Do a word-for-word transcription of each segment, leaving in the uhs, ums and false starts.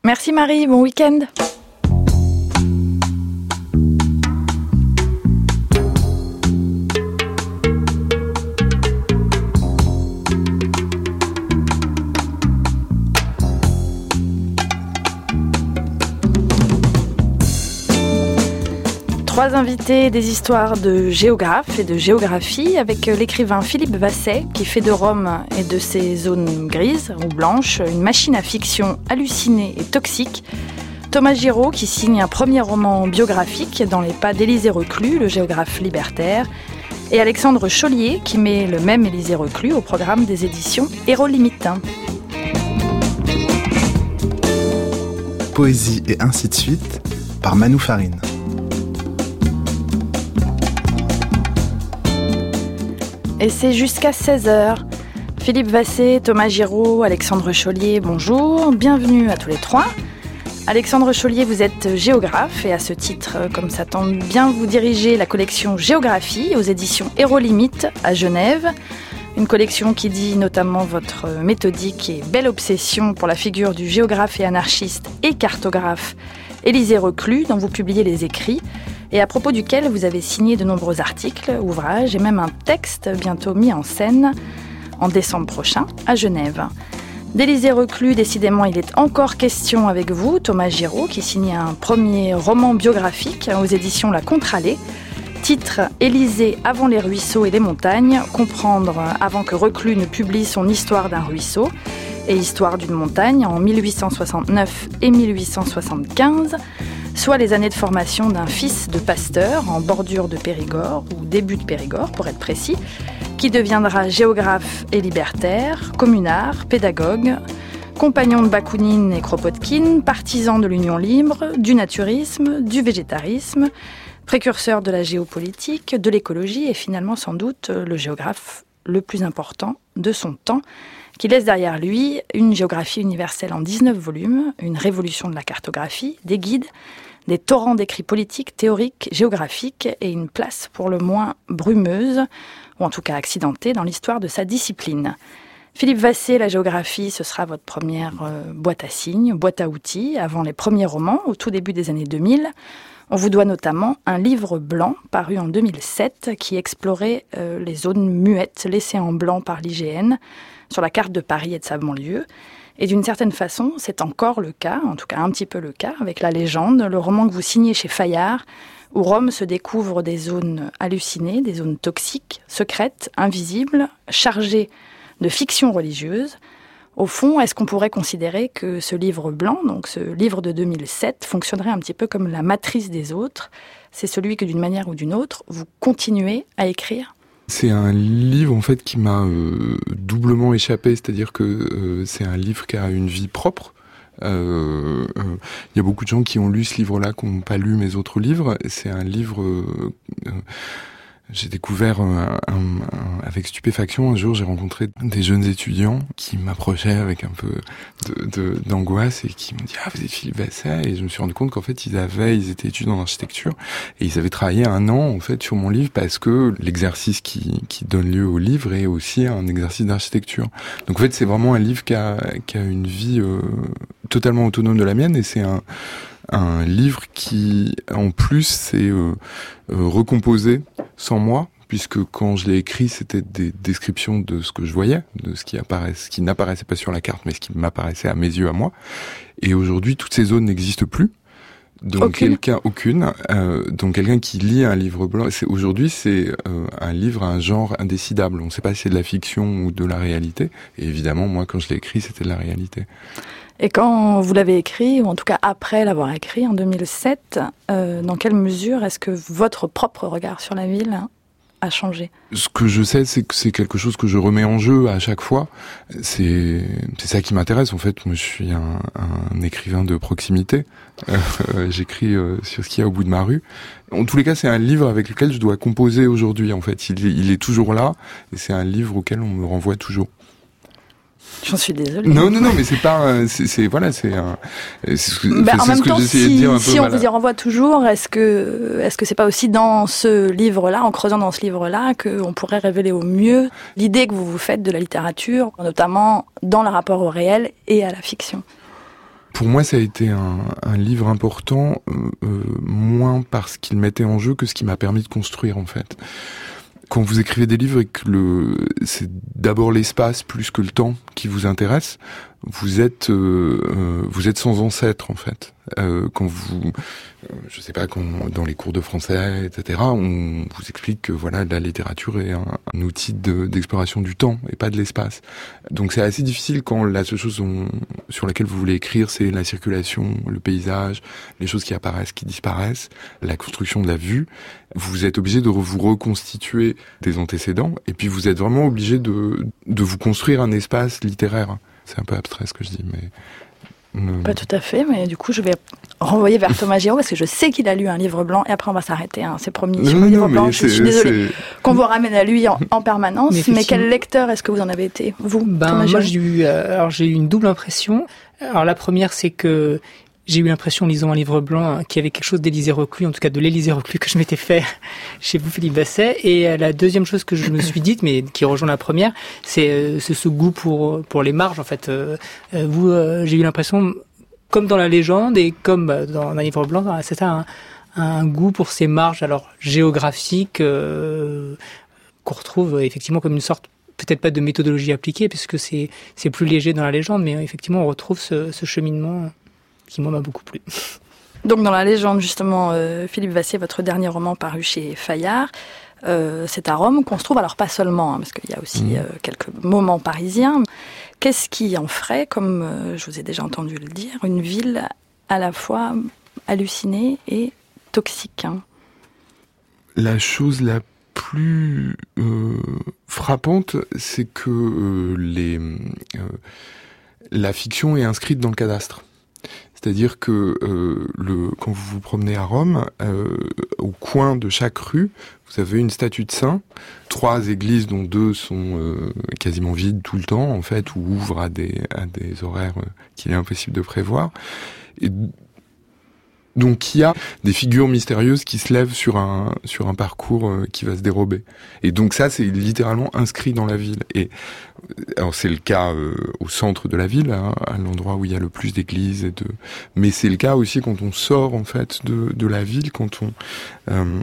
Merci Marie, bon week-end. Trois invités, des histoires de géographes et de géographie avec l'écrivain Philippe Vasset qui fait de Rome et de ses zones grises ou blanches une machine à fiction hallucinée et toxique. Thomas Giraud qui signe un premier roman biographique dans les pas d'Élisée Reclus, le géographe libertaire. Et Alexandre Chollier qui met le même Élisée Reclus au programme des éditions Hérolimite. Poésie et ainsi de suite par Manou Farine. Et c'est jusqu'à seize heures. Philippe Vasset, Thomas Giraud, Alexandre Chollier, bonjour. Bienvenue à tous les trois. Alexandre Chollier, vous êtes géographe et à ce titre, comme ça tombe bien, vous dirigez la collection Géographie aux éditions Hérolimite à Genève. Une collection qui dit notamment votre méthodique et belle obsession pour la figure du géographe et anarchiste et cartographe Élisée Reclus, dont vous publiez les écrits, et à propos duquel vous avez signé de nombreux articles, ouvrages et même un texte bientôt mis en scène en décembre prochain à Genève. D'Élisée Reclus, décidément, il est encore question avec vous, Thomas Giraud, qui signe un premier roman biographique aux éditions La Contrallée. Titre « Élysée avant les ruisseaux et les montagnes, comprendre avant que Reclus ne publie son histoire d'un ruisseau et histoire d'une montagne en mille huit cent soixante-neuf et mille huit cent soixante-quinze », soit les années de formation d'un fils de pasteur en bordure de Périgord, ou début de Périgord pour être précis, qui deviendra géographe et libertaire, communard, pédagogue, compagnon de Bakounine et Kropotkin, partisan de l'union libre, du naturisme, du végétarisme, précurseur de la géopolitique, de l'écologie et finalement sans doute le géographe le plus important de son temps, qui laisse derrière lui une géographie universelle en dix-neuf volumes, une révolution de la cartographie, des guides, des torrents d'écrits politiques, théoriques, géographiques et une place pour le moins brumeuse, ou en tout cas accidentée, dans l'histoire de sa discipline. Philippe Vasset, la géographie, ce sera votre première euh, boîte à signes, boîte à outils, avant les premiers romans, au tout début des années deux mille. On vous doit notamment un livre blanc paru en deux mille sept qui explorait euh, les zones muettes laissées en blanc par l'I G N sur la carte de Paris et de sa banlieue. Et d'une certaine façon, c'est encore le cas, en tout cas un petit peu le cas, avec La Légende, le roman que vous signez chez Fayard, où Rome se découvre des zones hallucinées, des zones toxiques, secrètes, invisibles, chargées de fiction religieuse. Au fond, est-ce qu'on pourrait considérer que ce livre blanc, donc ce livre de deux mille sept, fonctionnerait un petit peu comme la matrice des autres ? C'est celui que d'une manière ou d'une autre, vous continuez à écrire ? C'est un livre en fait qui m'a euh, doublement échappé, c'est-à-dire que euh, c'est un livre qui a une vie propre. Il euh, euh, y a beaucoup de gens qui ont lu ce livre-là, qui n'ont pas lu mes autres livres. C'est un livre... Euh, euh, J'ai découvert un, un, un, avec stupéfaction, un jour j'ai rencontré des jeunes étudiants qui m'approchaient avec un peu de, de, d'angoisse et qui m'ont dit « Ah, vous êtes Philippe Vasset ?» Et je me suis rendu compte qu'en fait ils avaient, ils étaient étudiants en architecture et ils avaient travaillé un an en fait sur mon livre parce que l'exercice qui, qui donne lieu au livre est aussi un exercice d'architecture. Donc en fait c'est vraiment un livre qui a, qui a une vie euh, totalement autonome de la mienne et c'est un un livre qui, en plus, s'est euh, euh, recomposé sans moi, puisque quand je l'ai écrit, c'était des descriptions de ce que je voyais, de ce qui apparaît, ce qui n'apparaissait pas sur la carte, mais ce qui m'apparaissait à mes yeux, à moi. Et aujourd'hui, toutes ces zones n'existent plus. Donc aucune. quelqu'un, aucune. Euh, donc quelqu'un qui lit un livre blanc, c'est aujourd'hui c'est euh, un livre, un genre indécidable. On ne sait pas si c'est de la fiction ou de la réalité. Et évidemment, moi, quand je l'ai écrit, c'était de la réalité. Et quand vous l'avez écrit, ou en tout cas après l'avoir écrit en deux mille sept, euh, dans quelle mesure est-ce que votre propre regard sur la ville a changé ? Ce que je sais, c'est que c'est quelque chose que je remets en jeu à chaque fois. C'est, c'est ça qui m'intéresse. En fait, moi, je suis un, un écrivain de proximité. Euh, j'écris euh, sur ce qu'il y a au bout de ma rue. En tous les cas, c'est un livre avec lequel je dois composer aujourd'hui. En fait, il est, il est toujours là, et c'est un livre auquel on me renvoie toujours. J'en suis désolée. Non, non, non, mais c'est pas, c'est, c'est voilà, c'est un. C'est ce que, bah, c'est en même ce que temps, j'essayais si, de dire un peu. Si on voilà. vous y renvoie toujours, est-ce que, est-ce que c'est pas aussi dans ce livre-là, en creusant dans ce livre-là, qu'on pourrait révéler au mieux l'idée que vous vous faites de la littérature, notamment dans le rapport au réel et à la fiction ? Pour moi, ça a été un, un livre important, euh, moins parce qu'il mettait en jeu que ce qui m'a permis de construire, en fait. Quand vous écrivez des livres et que le, c'est d'abord l'espace plus que le temps qui vous intéresse, vous êtes, euh, euh, vous êtes sans ancêtre, en fait. Euh, quand vous, euh, je sais pas, quand, dans les cours de français, et cetera, on vous explique que voilà, la littérature est un, un outil de, d'exploration du temps et pas de l'espace. Donc c'est assez difficile quand la seule chose on, sur laquelle vous voulez écrire, c'est la circulation, le paysage, les choses qui apparaissent, qui disparaissent, la construction de la vue. Vous êtes obligé de vous reconstituer des antécédents et puis vous êtes vraiment obligé de, de vous construire un espace littéraire. C'est un peu abstrait ce que je dis, mais... Euh... Pas tout à fait, mais du coup, je vais renvoyer vers Thomas Giraud, parce que je sais qu'il a lu un livre blanc, et après on va s'arrêter, hein, c'est promis, sur non, le livre non, blanc. Je suis désolée c'est... qu'on vous ramène à lui en, en permanence, mais, mais quel lecteur est-ce que vous en avez été, vous, ben, Thomas Moi, Giraud? j'ai eu, euh, alors, j'ai eu une double impression. Alors la première, c'est que j'ai eu l'impression, en lisant un livre blanc, hein, qu'il y avait quelque chose d'Élysée Reclus, en tout cas de l'Élysée Reclus que je m'étais fait chez vous, Philippe Basset. Et euh, la deuxième chose que je me suis dite, mais qui rejoint la première, c'est, euh, c'est ce goût pour pour les marges. En fait, euh, euh, vous, euh, j'ai eu l'impression, comme dans la légende et comme dans un livre blanc, c'est un, un goût pour ces marges, alors géographiques, euh, qu'on retrouve effectivement comme une sorte, peut-être pas de méthodologie appliquée, puisque c'est c'est plus léger dans la légende, mais effectivement on retrouve ce, ce cheminement qui moi m'a beaucoup plu. Donc dans la légende, justement, euh, Philippe Basset, votre dernier roman paru chez Fayard, euh, c'est à Rome qu'on se trouve, alors pas seulement, hein, parce qu'il y a aussi euh, quelques moments parisiens. Qu'est-ce qui en ferait, comme euh, je vous ai déjà entendu le dire, une ville à la fois hallucinée et toxique, hein? La chose la plus euh, frappante, c'est que euh, les, euh, la fiction est inscrite dans le cadastre. C'est-à-dire que euh, le, quand vous vous promenez à Rome, euh, au coin de chaque rue, vous avez une statue de saint, trois églises dont deux sont euh, quasiment vides tout le temps, en fait, ou ouvrent à des, à des horaires euh, qu'il est impossible de prévoir. Et donc il y a des figures mystérieuses qui se lèvent sur un sur un parcours euh, qui va se dérober. Et donc ça, c'est littéralement inscrit dans la ville. Et alors c'est le cas euh, au centre de la ville, hein, à l'endroit où il y a le plus d'églises et de. Mais c'est le cas aussi quand on sort en fait de de la ville, quand on euh,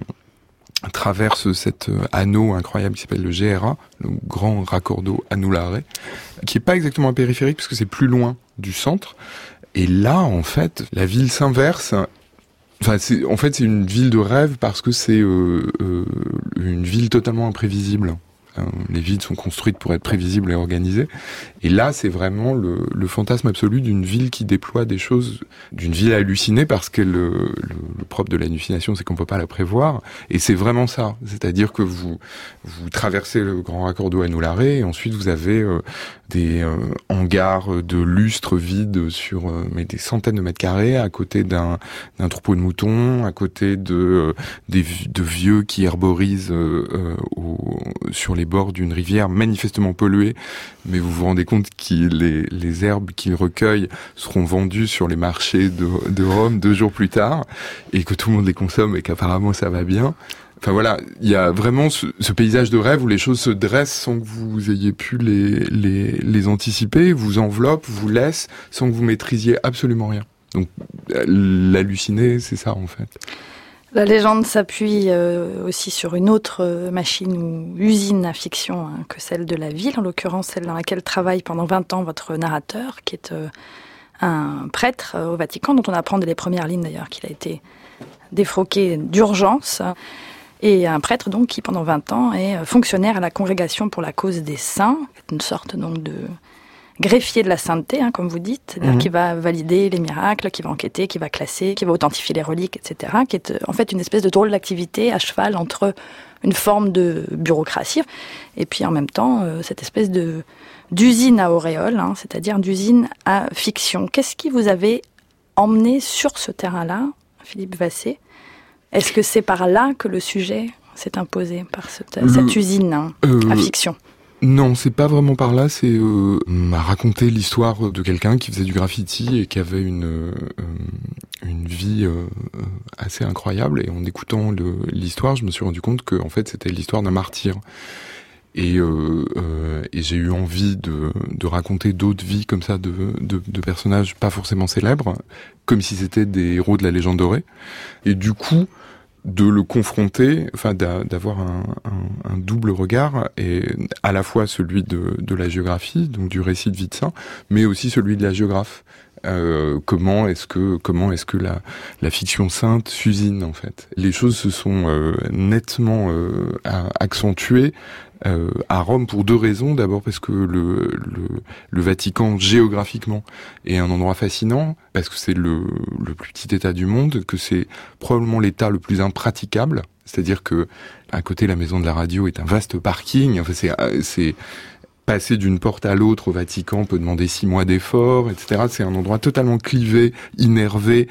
traverse cet anneau incroyable qui s'appelle le G R A, le grand raccordo annulare, qui est pas exactement un périphérique parce que c'est plus loin du centre. Et là, en fait, la ville s'inverse. Enfin, c'est, en fait, c'est une ville de rêve parce que c'est euh, euh, une ville totalement imprévisible. Les villes sont construites pour être prévisibles et organisées. Et là, c'est vraiment le, le fantasme absolu d'une ville qui déploie des choses, d'une ville hallucinée, parce que le, le, le propre de l'hallucination, c'est qu'on peut pas la prévoir. Et c'est vraiment ça. C'est-à-dire que vous, vous traversez le grand raccordo annulare et ensuite vous avez euh, des euh, hangars de lustres vides sur euh, mais des centaines de mètres carrés, à côté d'un, d'un troupeau de moutons, à côté de, euh, des, de vieux qui herborisent euh, euh, au, sur les bords d'une rivière manifestement polluée, mais vous vous rendez compte que les, les herbes qu'ils recueillent seront vendues sur les marchés de, de Rome deux jours plus tard, et que tout le monde les consomme et qu'apparemment ça va bien. Enfin voilà, il y a vraiment ce, ce paysage de rêve où les choses se dressent sans que vous ayez pu les, les, les anticiper, vous enveloppent, vous laissent, sans que vous maîtrisiez absolument rien. Donc l'halluciné, c'est ça en fait. La légende s'appuie euh, aussi sur une autre euh, machine ou usine à fiction hein, que celle de la ville, en l'occurrence celle dans laquelle travaille pendant vingt ans votre narrateur, qui est euh, un prêtre euh, au Vatican, dont on apprend dès les premières lignes d'ailleurs qu'il a été défroqué d'urgence, et un prêtre donc qui pendant vingt ans est fonctionnaire à la Congrégation pour la cause des saints, une sorte donc de greffier de la sainteté, hein, comme vous dites, c'est-à-dire mmh. qui va valider les miracles, qui va enquêter, qui va classer, qui va authentifier les reliques, et cetera, qui est en fait une espèce de drôle d'activité à cheval entre une forme de bureaucratie et puis en même temps euh, cette espèce de d'usine à auréole, hein, c'est-à-dire d'usine à fiction. Qu'est-ce qui vous avait emmené sur ce terrain-là, Philippe Basset? Est-ce que c'est par là que le sujet s'est imposé, par cette, le, cette usine hein, euh... à fiction? Non, c'est pas vraiment par là, c'est euh, m'a raconté l'histoire de quelqu'un qui faisait du graffiti et qui avait une euh, une vie euh, assez incroyable, et en écoutant le, l'histoire, je me suis rendu compte que en fait c'était l'histoire d'un martyr. Et, euh, euh, et j'ai eu envie de, de raconter d'autres vies comme ça de, de, de personnages pas forcément célèbres, comme si c'était des héros de la légende dorée. Et du coup, de le confronter, enfin d'avoir un, un, un double regard, et à la fois celui de, de la géographie, donc du récit de vie de saint, mais aussi celui de la géographe. Euh, comment est-ce que comment est-ce que la la fiction sainte s'usine en fait. Les choses se sont euh, nettement euh, accentuées euh, à Rome pour deux raisons. D'abord parce que le le le Vatican géographiquement est un endroit fascinant, parce que c'est le le plus petit État du monde, que c'est probablement l'État le plus impraticable. C'est-à-dire que à côté la maison de la radio est un vaste parking. Enfin c'est c'est passer d'une porte à l'autre au Vatican peut demander six mois d'efforts, et cetera. C'est un endroit totalement clivé, innervé,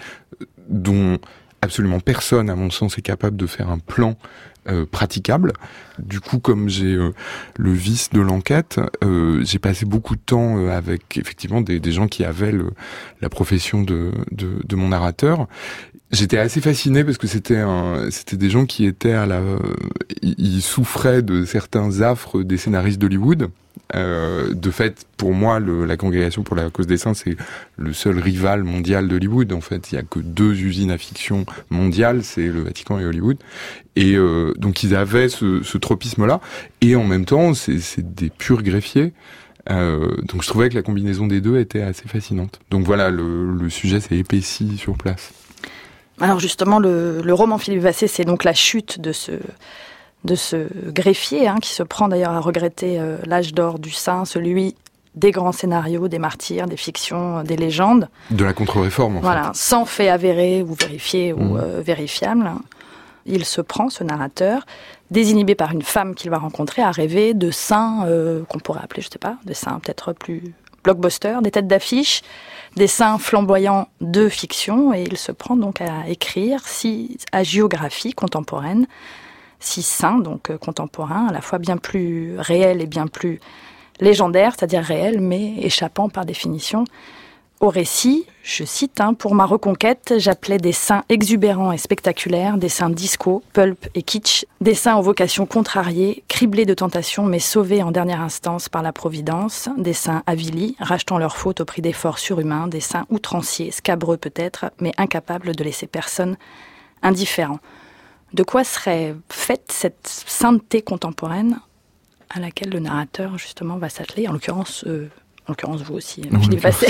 dont absolument personne, à mon sens, est capable de faire un plan euh, praticable. Du coup, comme j'ai euh, le vice de l'enquête, euh, j'ai passé beaucoup de temps euh, avec effectivement des, des gens qui avaient le, la profession de, de, de mon narrateur. J'étais assez fasciné parce que c'était un, c'était des gens qui étaient à la, euh, ils souffraient de certains affres des scénaristes d'Hollywood. Euh, de fait, pour moi, le, la Congrégation pour la cause des saints, c'est le seul rival mondial d'Hollywood. En fait, il y a que deux usines à fiction mondiales, c'est le Vatican et Hollywood. Et euh, donc, ils avaient ce, ce tropisme-là. Et en même temps, c'est, c'est des purs greffiers. Euh, donc, je trouvais que la combinaison des deux était assez fascinante. Donc voilà, le, le sujet s'est épaissi sur place. Alors justement, le, le roman Philippe Vassé, c'est donc la chute de ce... de ce greffier, hein, qui se prend d'ailleurs à regretter euh, l'âge d'or du saint, celui des grands scénarios, des martyrs, des fictions, des légendes. De la contre-réforme, en voilà, fait. Sans fait avéré ou vérifié mmh. ou euh, vérifiable. Il se prend, ce narrateur, désinhibé par une femme qu'il va rencontrer, à rêver de saints euh, qu'on pourrait appeler, je sais pas, des saints peut-être plus blockbusters, des têtes d'affiche, des saints flamboyants de fiction, et il se prend donc à écrire six hagiographie contemporaine, six saints, donc euh, contemporains, à la fois bien plus réels et bien plus légendaires, c'est-à-dire réels, mais échappant par définition au récit. Je cite, hein, « Pour ma reconquête, j'appelais des saints exubérants et spectaculaires, des saints disco, pulp et kitsch, des saints aux vocations contrariées, criblés de tentations, mais sauvés en dernière instance par la Providence, des saints avilis, rachetant leurs fautes au prix d'efforts surhumains, des saints outranciers, scabreux peut-être, mais incapables de laisser personne indifférent. » De quoi serait faite cette sainteté contemporaine à laquelle le narrateur, justement, va s'atteler, en l'occurrence, euh, en l'occurrence vous aussi, non, Philippe Vassé.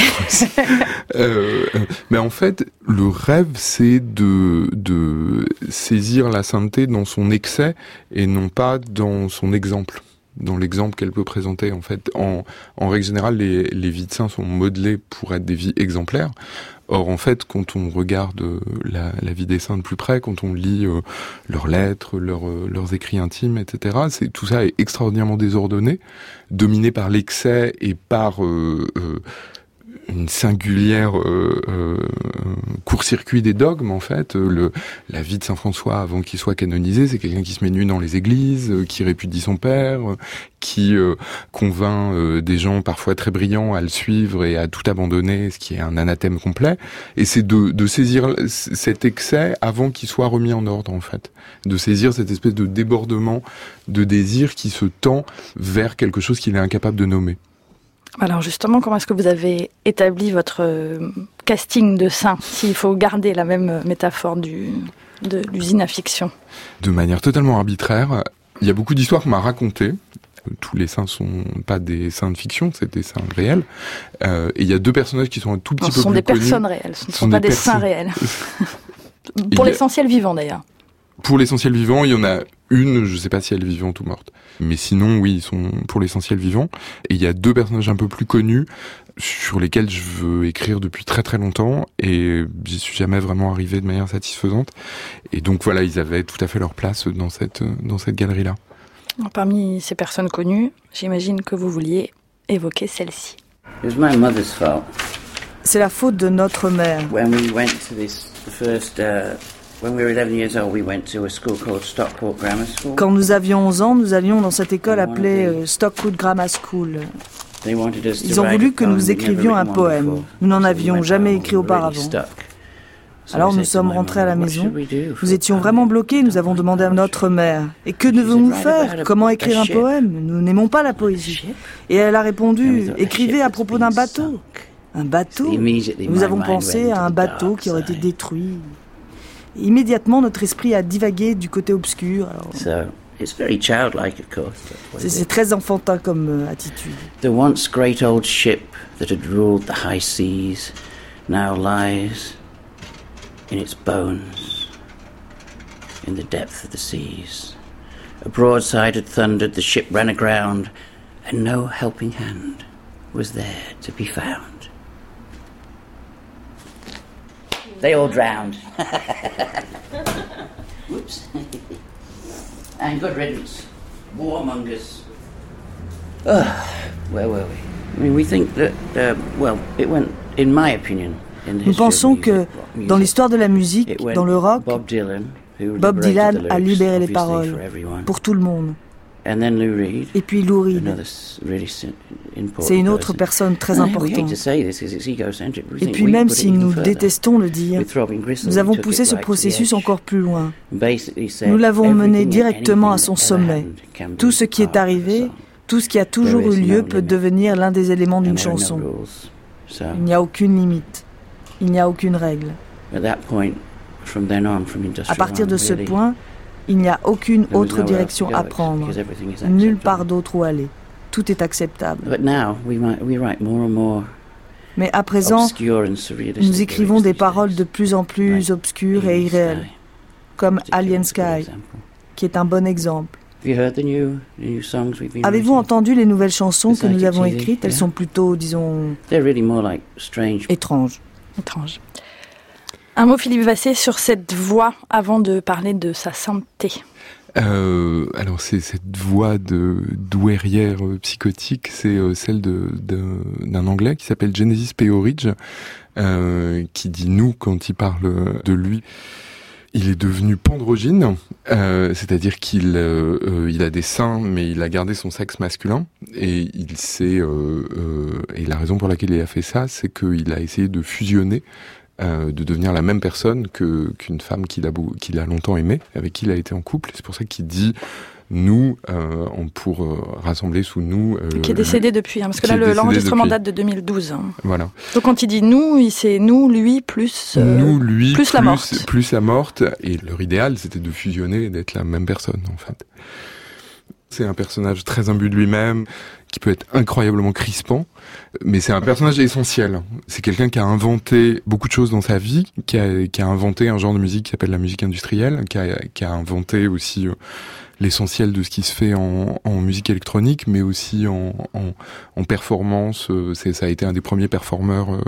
euh, mais en fait, le rêve, c'est de, de saisir la sainteté dans son excès et non pas dans son exemple, dans l'exemple qu'elle peut présenter. En fait, en, en règle générale, les, les vies de saints sont modelées pour être des vies exemplaires. Or, en fait, quand on regarde la, la vie des saints de plus près, quand on lit euh, leurs lettres, leurs, euh, leurs écrits intimes, et cetera, c'est, tout ça est extraordinairement désordonné, dominé par l'excès et par euh, euh, une singulière euh, euh, court-circuit des dogmes, en fait. Le, la vie de Saint François, avant qu'il soit canonisé, c'est quelqu'un qui se met nu dans les églises, euh, qui répudie son père, euh, qui euh, convainc euh, des gens parfois très brillants à le suivre et à tout abandonner, ce qui est un anathème complet. Et c'est de, de saisir cet excès avant qu'il soit remis en ordre, en fait. De saisir cette espèce de débordement de désir qui se tend vers quelque chose qu'il est incapable de nommer. Alors justement, comment est-ce que vous avez établi votre euh, casting de saints, s'il faut garder la même métaphore du, de l'usine à fiction? De manière totalement arbitraire. Il y a beaucoup d'histoires qu'on m'a racontées. Tous les saints sont pas des saints de fiction, c'est des saints réels. Euh, et il y a deux personnages qui sont un tout petit non, peu plus connus. Ce sont des personnes réelles, ce ne sont, sont pas des, des saints réels. Pour l'essentiel vivant d'ailleurs. Pour l'essentiel vivant, il y en a une, je ne sais pas si elle est vivante ou morte. Mais sinon, oui, ils sont pour l'essentiel vivants. Et il y a deux personnages un peu plus connus sur lesquels je veux écrire depuis très très longtemps et j'y suis jamais vraiment arrivé de manière satisfaisante. Et donc voilà, ils avaient tout à fait leur place dans cette, dans cette galerie-là. Parmi ces personnes connues, j'imagine que vous vouliez évoquer celle-ci. It was my mother's fault. C'est la faute de notre mère. When we went to this, the first, uh, when we were eleven years old, we went to a school called Stockport Grammar School. Quand nous avions onze ans, nous allions dans cette école appelée euh, Stockport Grammar School. Ils ont voulu que nous écrivions un poème. Nous n'en avions jamais écrit auparavant. Alors nous sommes rentrés à la maison. Nous étions vraiment bloqués, nous avons demandé à notre mère. Et que devons-nous faire? Comment écrire un poème? Nous n'aimons pas la poésie. Et elle a répondu, écrivez à propos d'un bateau. Un bateau? Nous avons pensé à un bateau qui aurait été détruit. Et immédiatement, notre esprit a divagué du côté obscur. Alors... C'est, c'est très enfantin comme euh, attitude. The once great old ship that had ruled the high seas now lies in its bones in the depth of the seas. A broadside had thundered, the ship ran aground, and no helping hand was there to be found. They all drowned. Whoops. And good riddance. Warmongers. Uh, where were we? I mean, we think that, uh, well, it went, in my opinion, in the Nous pensons history of que, music, rock dans music, l'histoire de la musique, it went dans le rock, Bob Dylan, who Bob liberated Dylan the a lyrics, libéré les obviously, paroles for everyone. pour tout le monde. And then Lou Reed, Et puis Lou Reed, another s- really si- important c'est une autre person. personne très And we hate importante. to say this 'cause it's egocentric, but we Et think puis we même put it si even nous further. détestons le dire, With Throbbing Gristle, nous we avons took poussé it ce right to the processus edge. encore plus loin. Basically said, Nous l'avons mené everything and directement à anything son that sommet. ever happened can be Tout ce qui est part of the arrivé, song. tout ce qui a toujours There eu is lieu no peut limit. devenir l'un des éléments d'une And there are no chanson. rules. So, Il n'y a aucune limite. Il n'y a aucune règle. at that point, from then on, from Industrial À partir de on, ce really, point, il n'y a aucune there was autre nowhere else direction to go à ex- prendre. because everything is Nulle acceptable. part d'autre où aller. Tout est acceptable. But now we might, we write more and more Mais à présent, obscure and surrealistic nous écrivons lyrics des these paroles days. de plus en plus Like obscures et Alien irréelles, Sky, comme particularly Alien is a good Sky, example. qui est un bon exemple. Have you heard the new, the new songs we've been Avez-vous writing? entendu les nouvelles chansons The que nous Psychic avons T V, écrites? Elles yeah. sont plutôt, disons, They're really more like strange. étranges. Étrange. Un mot, Philippe Vassé, sur cette voix avant de parler de sa santé. Euh, alors c'est cette voix de douairière euh, psychotique, c'est euh, celle de, de d'un Anglais qui s'appelle Genesis P-Orridge, euh, qui dit nous quand il parle de lui. Il est devenu pandrogyne, euh, c'est-à-dire qu'il euh, euh, il a des seins, mais il a gardé son sexe masculin. Et il s'est euh, euh, et la raison pour laquelle il a fait ça, c'est qu'il a essayé de fusionner, euh, de devenir la même personne que qu'une femme qu'il a beau, qu'il a longtemps aimée, avec qui il a été en couple. Et c'est pour ça qu'il dit nous, euh, on pour euh, rassembler sous nous. Euh, Qui est décédé depuis, hein, parce que qui là est le- décédé l'enregistrement depuis. date de deux mille douze. hein. Voilà. Donc quand il dit nous, il- c'est nous, lui, plus, euh, Nous, lui, plus la morte. plus la morte. Et leur idéal, c'était de fusionner et d'être la même personne, en fait. C'est un personnage très imbu de lui-même, qui peut être incroyablement crispant, mais c'est un personnage essentiel. C'est quelqu'un qui a inventé beaucoup de choses dans sa vie, qui a, qui a inventé un genre de musique qui s'appelle la musique industrielle, qui a, qui a inventé aussi euh, l'essentiel de ce qui se fait en, en musique électronique, mais aussi en, en, en performance. Euh, c'est, ça a été un des premiers performeurs euh,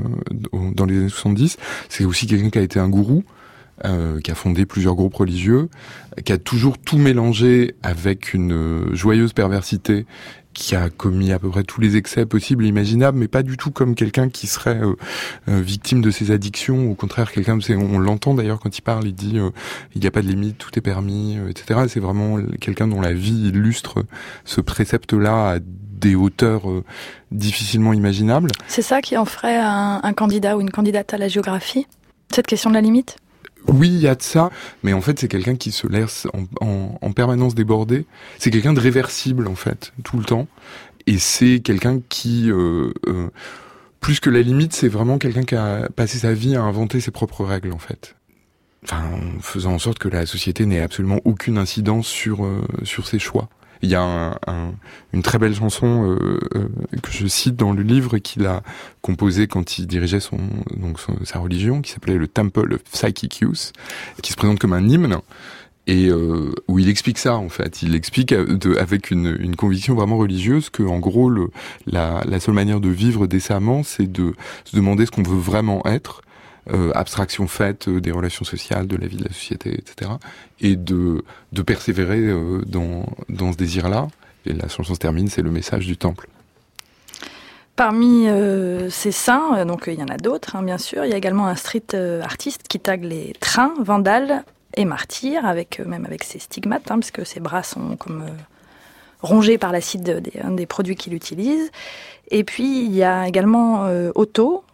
euh, dans les années soixante-dix. C'est aussi quelqu'un qui a été un gourou. Euh, qui a fondé plusieurs groupes religieux, qui a toujours tout mélangé avec une euh, joyeuse perversité, qui a commis à peu près tous les excès possibles et imaginables, mais pas du tout comme quelqu'un qui serait euh, euh, victime de ses addictions. Au contraire, quelqu'un, c'est, on l'entend d'ailleurs quand il parle, il dit euh, il n'y a pas de limite, tout est permis, euh, et cetera. C'est vraiment quelqu'un dont la vie illustre ce précepte-là à des hauteurs euh, difficilement imaginables. C'est ça qui en ferait un, un candidat ou une candidate à la géographie? Cette question de la limite? Oui, il y a de ça, mais en fait, c'est quelqu'un qui se laisse en, en, en permanence déborder. C'est quelqu'un de réversible, en fait, tout le temps. Et c'est quelqu'un qui, euh, euh, plus que la limite, c'est vraiment quelqu'un qui a passé sa vie à inventer ses propres règles, en fait. Enfin, en faisant en sorte que la société n'ait absolument aucune incidence sur euh, sur ses choix. Il y a un, un, une très belle chanson euh, euh, que je cite dans le livre qu'il a composée quand il dirigeait son, donc son, sa religion, qui s'appelait le Temple of Psychic Youth, qui se présente comme un hymne, et euh, où il explique ça en fait. Il explique de, avec une, une conviction vraiment religieuse que en gros le, la, la seule manière de vivre décemment, c'est de se demander ce qu'on veut vraiment être. Euh, abstraction faite euh, des relations sociales, de la vie de la société, et cetera. Et de, de persévérer euh, dans, dans ce désir-là. Et la chanson se termine, c'est le message du temple. Parmi euh, ces saints, euh, donc il y en a d'autres, hein, bien sûr, il y a également un street euh, artiste qui tague les trains, vandales et martyrs, avec, euh, même avec ses stigmates, hein, parce que ses bras sont comme euh, rongés par l'acide des, des produits qu'il utilise. Et puis il y a également euh, Otto,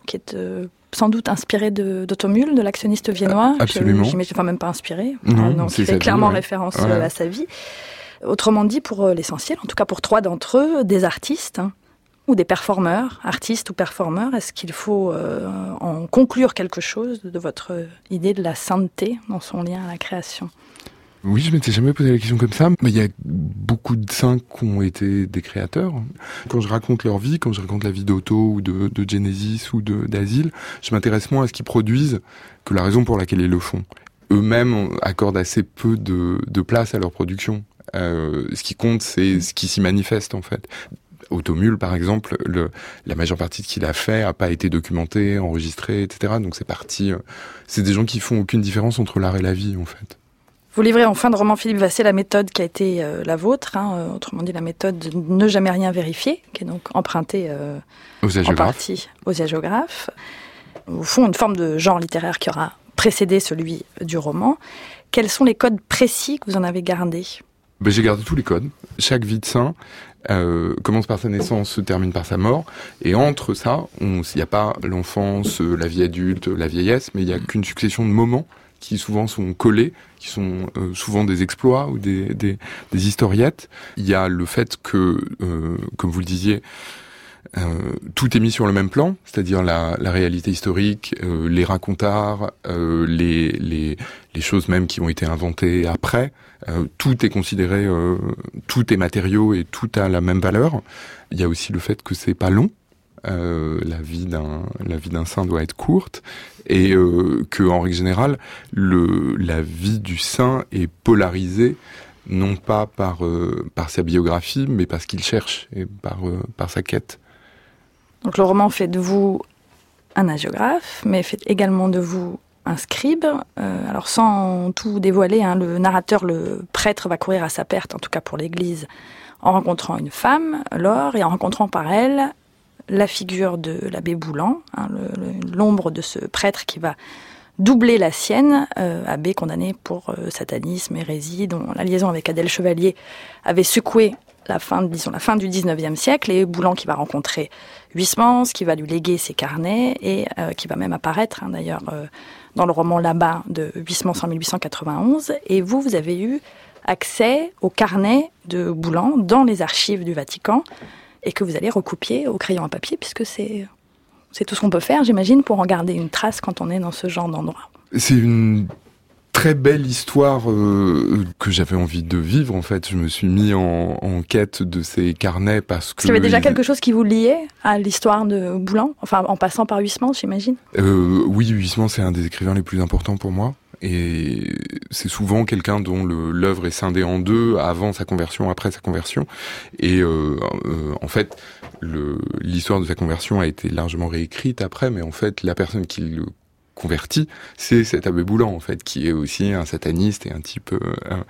qui est euh, sans doute inspiré de, d'Automul, de l'actionniste viennois. Absolument. Je, j'imagine, enfin, même pas inspiré. Non, donc, c'est il fait sa clairement vie, ouais. référence Ouais. à sa vie. Autrement dit, pour l'essentiel, en tout cas pour trois d'entre eux, des artistes hein, ou des performeurs, artistes ou performeurs. Est-ce qu'il faut euh, en conclure quelque chose de votre idée de la sainteté dans son lien à la création ? Oui, je m'étais jamais posé la question comme ça, mais il y a beaucoup de saints qui ont été des créateurs. Quand je raconte leur vie, quand je raconte la vie d'Otto ou de, de Genesis ou de, d'Asile, je m'intéresse moins à ce qu'ils produisent que la raison pour laquelle ils le font. Eux-mêmes accordent assez peu de, de place à leur production. Euh, ce qui compte, c'est ce qui s'y manifeste, en fait. Automul, par exemple, le, la majeure partie de ce qu'il a fait a pas été documentée, enregistrée, et cetera. Donc c'est parti. Euh, c'est des gens qui font aucune différence entre l'art et la vie, en fait. Vous livrez en fin de roman, Philippe Vassé, la méthode qui a été euh, la vôtre, hein, euh, autrement dit la méthode de ne jamais rien vérifier, qui est donc empruntée euh, aux en partie aux hagiographes. Au fond, une forme de genre littéraire qui aura précédé celui du roman. Quels sont les codes précis que vous en avez gardés ? Ben, j'ai gardé tous les codes. Chaque vie de saint euh, commence par sa naissance, se termine par sa mort. Et entre ça, il n'y a pas l'enfance, la vie adulte, la vieillesse, mais il n'y a qu'une succession de moments qui souvent sont collés, qui sont euh, souvent des exploits ou des, des, des historiettes. Il y a le fait que, euh, comme vous le disiez, euh, tout est mis sur le même plan, c'est-à-dire la, la réalité historique, euh, les racontards, euh, les, les, les choses même qui ont été inventées après. Euh, tout est considéré, euh, tout est matériau et tout a la même valeur. Il y a aussi le fait que c'est pas long. Euh, la vie d'un la vie d'un saint doit être courte et euh, que en règle générale le la vie du saint est polarisée non pas par euh, par sa biographie mais par ce qu'il cherche et par euh, par sa quête. Donc le roman fait de vous un hagiographe, mais fait également de vous un scribe. Euh, alors sans tout dévoiler, hein, le narrateur, le prêtre, va courir à sa perte, en tout cas pour l'Église, en rencontrant une femme, Laure, et en rencontrant par elle la figure de l'abbé Boulan, hein, le, le, l'ombre de ce prêtre qui va doubler la sienne, euh, abbé condamné pour euh, satanisme, hérésie, dont la liaison avec Adèle Chevalier avait secoué la fin, disons, la fin du dix-neuvième siècle, et Boulan qui va rencontrer Huysmans, qui va lui léguer ses carnets, et euh, qui va même apparaître, hein, d'ailleurs, euh, dans le roman Là-bas de Huysmans en mille huit cent quatre-vingt-onze. Et vous, vous avez eu accès aux carnets de Boulan dans les archives du Vatican, et que vous allez recopier au crayon à papier, puisque c'est, c'est tout ce qu'on peut faire, j'imagine, pour en garder une trace quand on est dans ce genre d'endroit. C'est une très belle histoire euh, que j'avais envie de vivre, en fait. Je me suis mis en, en quête de ces carnets parce que... Parce qu'il y avait déjà il... quelque chose qui vous liait à l'histoire de Boulan, enfin en passant par Huysmans, j'imagine. euh, Oui, Huysmans, c'est un des écrivains les plus importants pour moi. Et c'est souvent quelqu'un dont le, l'œuvre est scindée en deux, avant sa conversion, après sa conversion. Et euh, euh, en fait, le, l'histoire de sa conversion a été largement réécrite après, mais en fait, la personne qui le converti, c'est cet abbé Boulan, en fait, qui est aussi un sataniste et un type euh,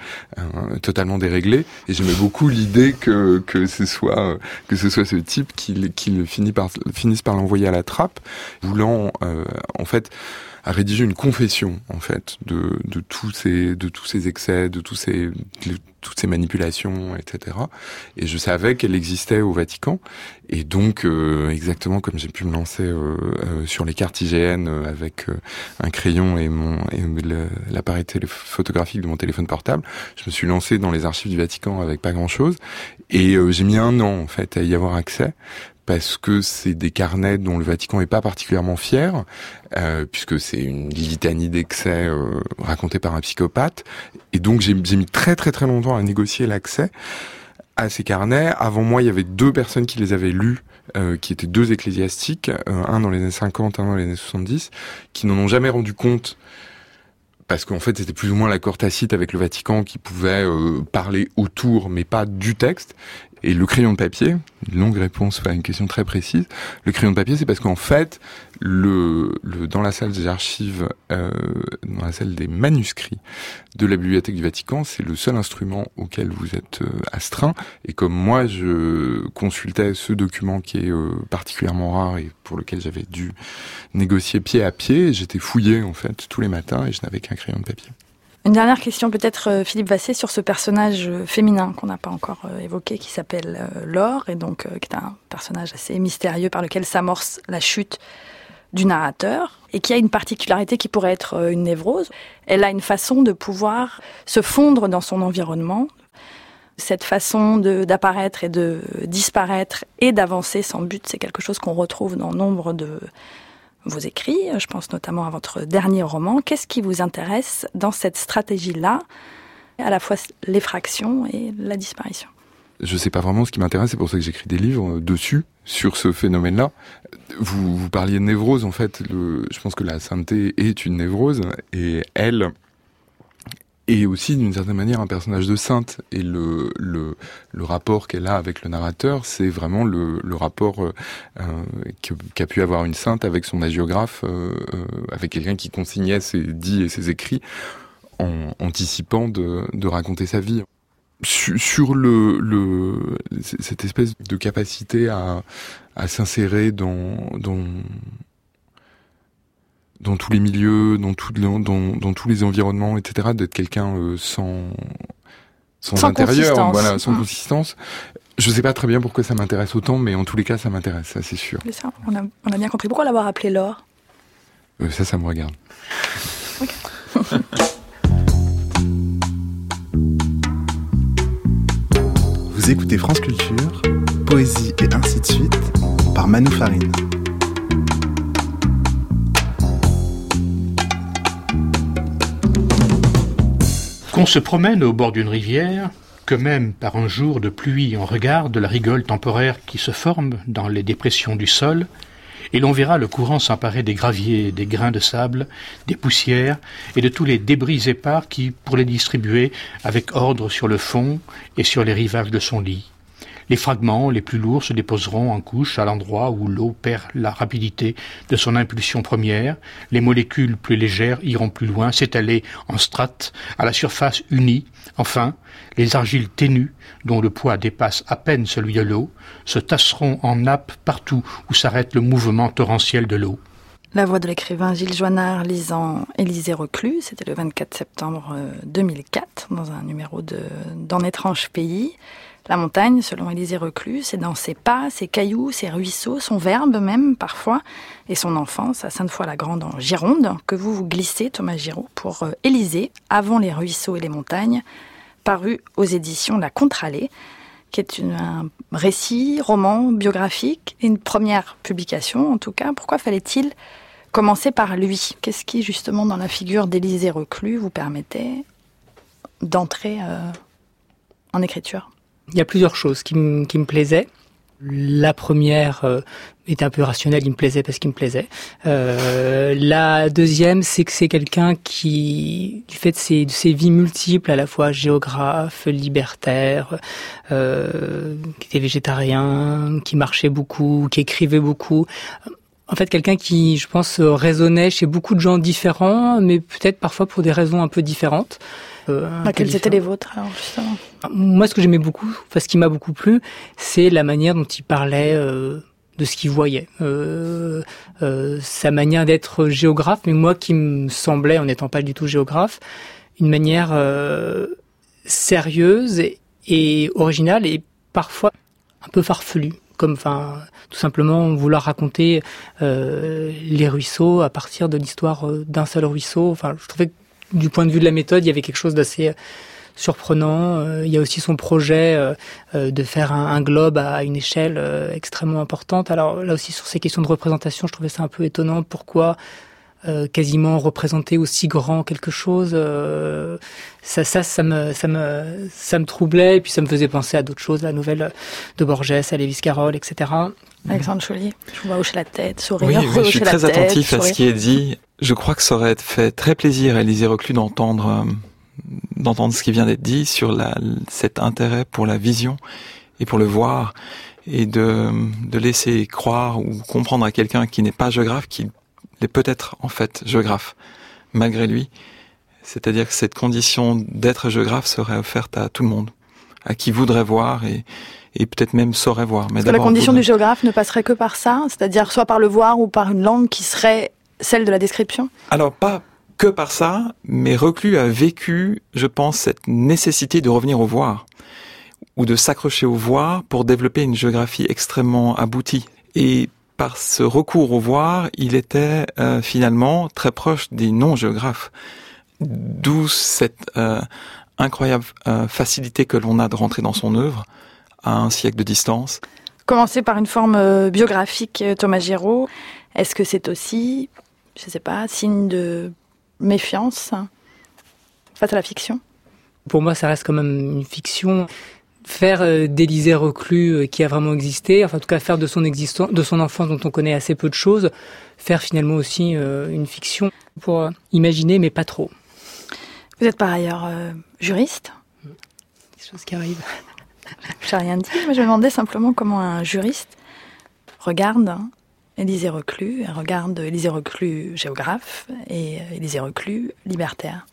un, un, totalement déréglé. Et j'aimais beaucoup l'idée que que ce soit que ce soit ce type qui qui finit par finisse par l'envoyer à la trappe. Boulan, euh, en fait, a rédigé une confession, en fait, de de tous ces de tous ces excès, de tous ces de toutes ces manipulations, et cetera. Et je savais qu'elle existait au Vatican. Et donc, euh, exactement comme j'ai pu me lancer euh, euh, sur les cartes I G N euh, avec euh, un crayon et mon et le, l'appareil télé- photographique de mon téléphone portable, je me suis lancé dans les archives du Vatican avec pas grand-chose. Et euh, j'ai mis un an, en fait, à y avoir accès, parce que c'est des carnets dont le Vatican est pas particulièrement fier, euh, puisque c'est une litanie d'excès euh, racontée par un psychopathe. Et donc j'ai, j'ai mis très très très longtemps à négocier l'accès à ces carnets. Avant moi, il y avait deux personnes qui les avaient lus, euh, qui étaient deux ecclésiastiques, euh, un dans les années cinquante, un dans les années soixante-dix, qui n'en ont jamais rendu compte, parce qu'en fait c'était plus ou moins l'accord tacite avec le Vatican qui pouvait euh, parler autour, mais pas du texte. Et le crayon de papier, une longue réponse à une question très précise, le crayon de papier, c'est parce qu'en fait, le, le dans la salle des archives, euh, dans la salle des manuscrits de la Bibliothèque du Vatican, c'est le seul instrument auquel vous êtes euh, astreint. Et comme moi, je consultais ce document qui est euh, particulièrement rare et pour lequel j'avais dû négocier pied à pied, j'étais fouillé en fait tous les matins et je n'avais qu'un crayon de papier. Une dernière question peut-être, Philippe Vassé, sur ce personnage féminin qu'on n'a pas encore évoqué, qui s'appelle Laure, et donc qui est un personnage assez mystérieux par lequel s'amorce la chute du narrateur et qui a une particularité qui pourrait être une névrose. Elle a une façon de pouvoir se fondre dans son environnement. Cette façon de, d'apparaître et de disparaître et d'avancer sans but, c'est quelque chose qu'on retrouve dans nombre de vos écrits. Je pense notamment à votre dernier roman. Qu'est-ce qui vous intéresse dans cette stratégie-là, à la fois l'effraction et la disparition ? Je sais pas vraiment ce qui m'intéresse, c'est pour ça que j'écris des livres dessus, sur ce phénomène-là. Vous, vous parliez de névrose, en fait, le, je pense que la sainteté est une névrose, et elle est aussi, d'une certaine manière, un personnage de sainte. Et le, le, le rapport qu'elle a avec le narrateur, c'est vraiment le, le rapport euh, que, qu'a pu avoir une sainte avec son hagiographe, euh, euh, avec quelqu'un qui consignait ses dits et ses écrits, en anticipant de, de raconter sa vie. Sur le, le, cette espèce de capacité à, à s'insérer dans, dans, dans tous les milieux, dans, tout, dans, dans tous les environnements, et cetera, d'être quelqu'un euh, sans, sans, sans intérieur, voilà, sans mmh. consistance. Je sais pas très bien pourquoi ça m'intéresse autant, mais en tous les cas, ça m'intéresse, ça c'est sûr. C'est ça, on a, on a bien compris. Pourquoi l'avoir appelé Laure ? euh, Ça, ça me regarde. Ok. Vous écoutez France Culture, Poésie et ainsi de suite, par Manu Farine. Qu'on se promène au bord d'une rivière, que même par un jour de pluie on regarde la rigole temporaire qui se forme dans les dépressions du sol, et l'on verra le courant s'emparer des graviers, des grains de sable, des poussières et de tous les débris épars qui, pour les distribuer avec ordre sur le fond et sur les rivages de son lit. Les fragments les plus lourds se déposeront en couches à l'endroit où l'eau perd la rapidité de son impulsion première, les molécules plus légères iront plus loin, s'étaler en strates à la surface unie. Enfin, les argiles ténues, dont le poids dépasse à peine celui de l'eau, se tasseront en nappes partout où s'arrête le mouvement torrentiel de l'eau. La voix de l'écrivain Gilles Joannard lisant Élisée Reclus, c'était le vingt-quatre septembre deux mille quatre, dans un numéro de Dans l'étrange pays. La montagne, selon Élisée Reclus, c'est dans ses pas, ses cailloux, ses ruisseaux, son verbe même, parfois, et son enfance, à Sainte-Foy-la-Grande en Gironde, que vous vous glissez, Thomas Giraud, pour euh, Élisée, avant les ruisseaux et les montagnes, paru aux éditions La Contrallée, qui est une, un récit, roman, biographique, une première publication en tout cas. Pourquoi fallait-il commencer par lui ? Qu'est-ce qui, justement, dans la figure d'Élisée Reclus, vous permettait d'entrer euh, en écriture ? Il y a plusieurs choses qui me, qui me plaisaient. La première euh, est un peu rationnelle, il me plaisait parce qu'il me plaisait. Euh, la deuxième, c'est que c'est quelqu'un qui, du fait de ses, de ses vies multiples, à la fois géographe, libertaire, euh, qui était végétarien, qui marchait beaucoup, qui écrivait beaucoup. En fait, quelqu'un qui, je pense, résonnait chez beaucoup de gens différents, mais peut-être parfois pour des raisons un peu différentes. Euh, bah, quels étaient les vôtres, alors, justement ? Moi, ce que j'aimais beaucoup, enfin, ce qui m'a beaucoup plu, c'est la manière dont il parlait euh, de ce qu'il voyait. Euh, euh, sa manière d'être géographe, mais moi qui me semblait, en n'étant pas du tout géographe, une manière euh, sérieuse et, et originale et parfois un peu farfelue. Comme, enfin, tout simplement vouloir raconter euh, les ruisseaux à partir de l'histoire euh, d'un seul ruisseau. Enfin, je trouvais que du point de vue de la méthode, il y avait quelque chose d'assez surprenant. Euh, il y a aussi son projet euh, euh, de faire un, un globe à une échelle euh, extrêmement importante. Alors là aussi, sur ces questions de représentation, je trouvais ça un peu étonnant. Pourquoi euh, quasiment représenter aussi grand quelque chose euh, ça, ça, ça me, ça me, ça me troublait. Et puis ça me faisait penser à d'autres choses, la nouvelle de Borges, à Lewis Carroll, et cetera. Alexandre Chaulier, je vous vois hocher la tête, sourire. Oui, je suis très tête, attentif sourire. à ce qui est dit. Je crois que ça aurait fait très plaisir à Élisée Reclus d'entendre, euh, d'entendre ce qui vient d'être dit sur la, cet intérêt pour la vision et pour le voir, et de, de laisser croire ou comprendre à quelqu'un qui n'est pas géographe qu'il est peut-être en fait géographe malgré lui. C'est-à-dire que cette condition d'être géographe serait offerte à tout le monde, à qui voudrait voir et et peut-être même saurait voir. Mais Est-ce que la condition voudrait... du géographe ne passerait que par ça, c'est-à-dire soit par le voir ou par une langue qui serait celle de la description ? Alors pas que par ça, mais Reclus a vécu, je pense, cette nécessité de revenir au voir ou de s'accrocher au voir pour développer une géographie extrêmement aboutie. Et par ce recours au voir, il était euh, finalement très proche des non-géographes. D'où cette euh, incroyable euh, facilité que l'on a de rentrer dans son œuvre à un siècle de distance. Commencer par une forme euh, biographique, Thomas Giraud, est-ce que c'est aussi, je ne sais pas, signe de méfiance face à la fiction ? Pour moi, ça reste quand même une fiction. Faire euh, d'Élisée Reclus euh, qui a vraiment existé, enfin en tout cas faire de son existence, de son enfance dont on connaît assez peu de choses, faire finalement aussi euh, une fiction pour euh, imaginer mais pas trop. Vous êtes par ailleurs euh, juriste ? Des choses qui arrivent. Je n'ai rien dit, mais je me demandais simplement comment un juriste regarde Élisée Reclus, regarde Élisée Reclus géographe et Élisée Reclus libertaire.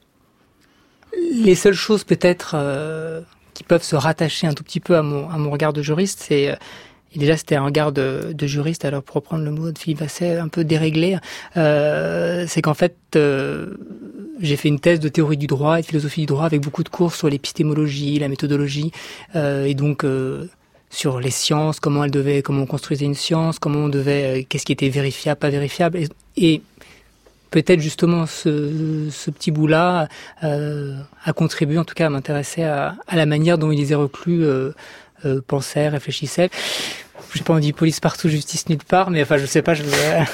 Les seules choses peut-être euh, qui peuvent se rattacher un tout petit peu à mon, à mon regard de juriste, c'est euh, et déjà c'était un regard de, de juriste, alors pour reprendre le mot de Philippe Vasset, un peu déréglé, euh, c'est qu'en fait euh, j'ai fait une thèse de théorie du droit et de philosophie du droit avec beaucoup de cours sur l'épistémologie, la méthodologie, euh, et donc euh, sur les sciences, comment elles devaient, comment on construisait une science, comment on devait, euh, qu'est-ce qui était vérifiable, pas vérifiable, et, et peut-être justement ce, ce petit bout-là euh, a contribué en tout cas à m'intéresser à, à la manière dont Élisée Reclus euh, euh, pensait, réfléchissait. Je n'ai pas envie police partout, justice nulle part, mais enfin je sais pas, je...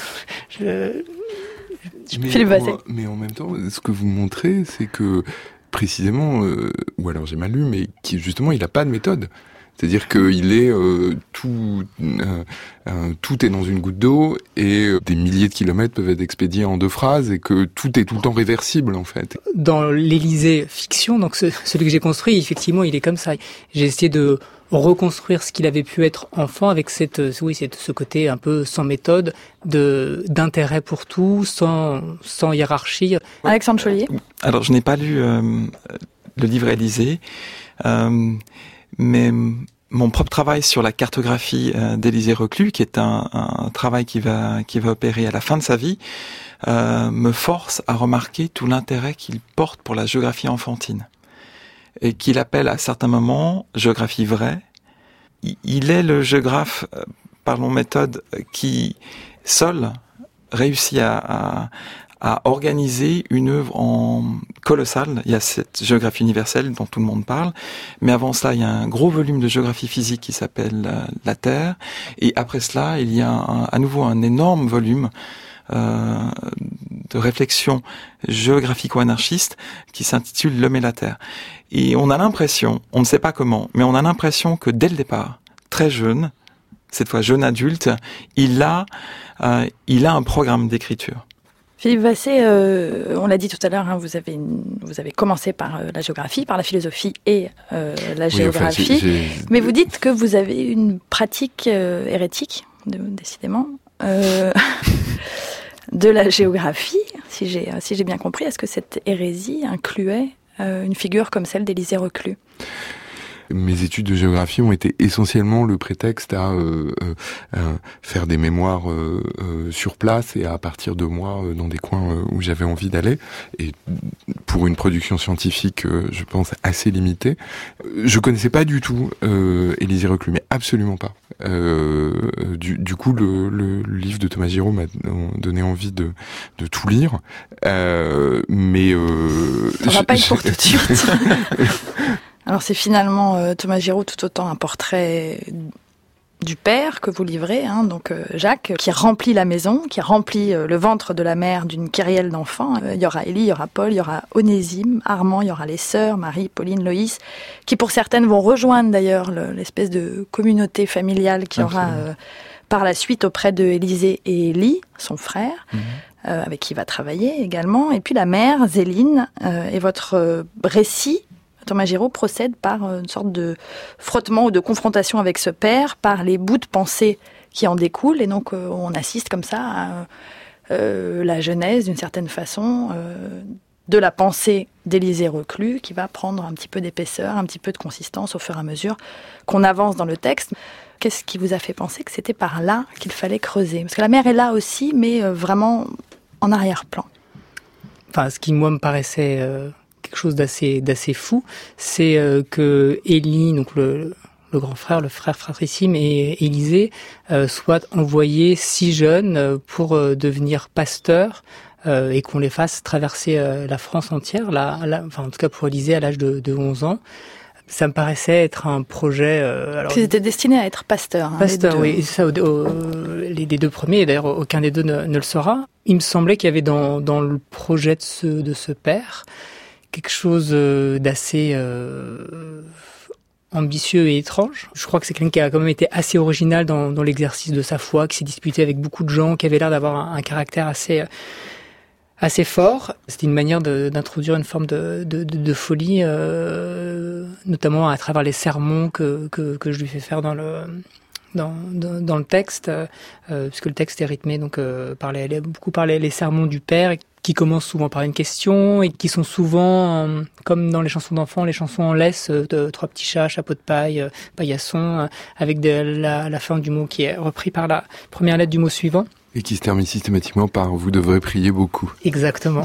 je, je mais, moi, mais en même temps, ce que vous montrez, c'est que précisément, euh, ou alors j'ai mal lu, mais qui, justement il n'a pas de méthode. C'est-à-dire qu'il est euh, tout, euh, euh, tout est dans une goutte d'eau et euh, des milliers de kilomètres peuvent être expédiés en deux phrases et que tout est tout le temps réversible en fait. Dans l'Élysée fiction, donc ce, celui que j'ai construit, effectivement, il est comme ça. J'ai essayé de reconstruire ce qu'il avait pu être enfant avec cette, oui, cette, ce côté un peu sans méthode, de d'intérêt pour tout, sans sans hiérarchie. Alexandre Cholier. Alors je n'ai pas lu euh, le livre Élysée. Euh, Mais mon propre travail sur la cartographie euh, d'Élisée Reclus, qui est un, un travail qui va qui va opérer à la fin de sa vie, euh, me force à remarquer tout l'intérêt qu'il porte pour la géographie enfantine et qu'il appelle à certains moments géographie vraie. Il est le géographe, euh, parlons méthode, qui seul réussit à, à à organiser une œuvre en colossale. Il y a cette géographie universelle dont tout le monde parle, mais avant cela, il y a un gros volume de géographie physique qui s'appelle euh, la Terre, et après cela, il y a un, à nouveau un énorme volume euh, de réflexion géographico-anarchiste qui s'intitule L'homme et la Terre. Et on a l'impression, on ne sait pas comment, mais on a l'impression que dès le départ, très jeune, cette fois jeune adulte, il a, euh, il a un programme d'écriture. Philippe Vasset, euh, on l'a dit tout à l'heure, hein, vous avez vous avez commencé par euh, la géographie, par la philosophie et euh, la oui, géographie, enfin, j'ai, j'ai... mais vous dites que vous avez une pratique euh, hérétique, de, décidément, euh, de la géographie. Si j'ai si j'ai bien compris, est-ce que cette hérésie incluait euh, une figure comme celle d'Élisée Reclus ? Mes études de géographie ont été essentiellement le prétexte à euh, euh, faire des mémoires euh, euh, sur place et à partir de moi euh, dans des coins euh, où j'avais envie d'aller. Et pour une production scientifique, euh, je pense, assez limitée. Je connaissais pas du tout euh, Élisée Reclus, mais absolument pas. Euh, du, du coup, le, le, le livre de Thomas Giraud m'a donné envie de, de tout lire. Euh, mais... Euh, Ça va pas être pour tout de suite. Alors c'est finalement euh, Thomas Giraud tout autant un portrait du père que vous livrez, hein, donc euh, Jacques, qui remplit la maison, qui remplit euh, le ventre de la mère d'une kyrielle d'enfants. Euh, il y aura Élie, il y aura Paul, il y aura Onésime, Armand, il y aura les sœurs, Marie, Pauline, Loïs, qui pour certaines vont rejoindre d'ailleurs le, l'espèce de communauté familiale qu'il y aura euh, par la suite auprès de Élisée et Élie, son frère. Mmh. Euh, avec qui il va travailler également. Et puis la mère, Zéline, euh, et votre euh, récit, Thomas Giraud, procède par une sorte de frottement ou de confrontation avec ce père, par les bouts de pensée qui en découlent. Et donc, euh, on assiste comme ça à euh, la genèse, d'une certaine façon, euh, de la pensée d'Élisée Reclus, qui va prendre un petit peu d'épaisseur, un petit peu de consistance au fur et à mesure qu'on avance dans le texte. Qu'est-ce qui vous a fait penser que c'était par là qu'il fallait creuser ? Parce que la mère est là aussi, mais euh, vraiment en arrière-plan. Enfin, ce qui, moi, me paraissait... Euh... quelque chose d'assez d'assez fou, c'est euh, que Élie, donc le, le grand frère, le frère fratricime et Élisée, euh, soit envoyés si jeunes euh, pour euh, devenir pasteurs euh, et qu'on les fasse traverser euh, la France entière, là, là, enfin en tout cas pour Élisée à l'âge de, de onze ans. Ça me paraissait être un projet... Euh, alors, Ils étaient destinés à être pasteurs. Hein, pasteurs, oui. Et ça, au, au, les, les deux premiers, et d'ailleurs aucun des deux ne, ne le sera. Il me semblait qu'il y avait dans, dans le projet de ce, de ce père quelque chose d'assez... Euh, ambitieux et étrange. Je crois que c'est quelqu'un qui a quand même été assez original dans, dans l'exercice de sa foi, qui s'est disputé avec beaucoup de gens, qui avait l'air d'avoir un, un caractère assez assez fort. C'était une manière de, d'introduire une forme de, de, de, de folie, euh, notamment à travers les sermons que, que, que je lui fais faire dans le dans, dans, dans le texte, euh, puisque le texte est rythmé donc euh, par les, beaucoup par les, les sermons du père, qui commencent souvent par une question et qui sont souvent, euh, comme dans les chansons d'enfants, les chansons en laisse, euh, de trois petits chats, chapeau de paille, euh, paillasson, euh, avec de, la, la fin du mot qui est repris par la première lettre du mot suivant. Et qui se termine systématiquement par « vous devrez prier beaucoup ». Exactement.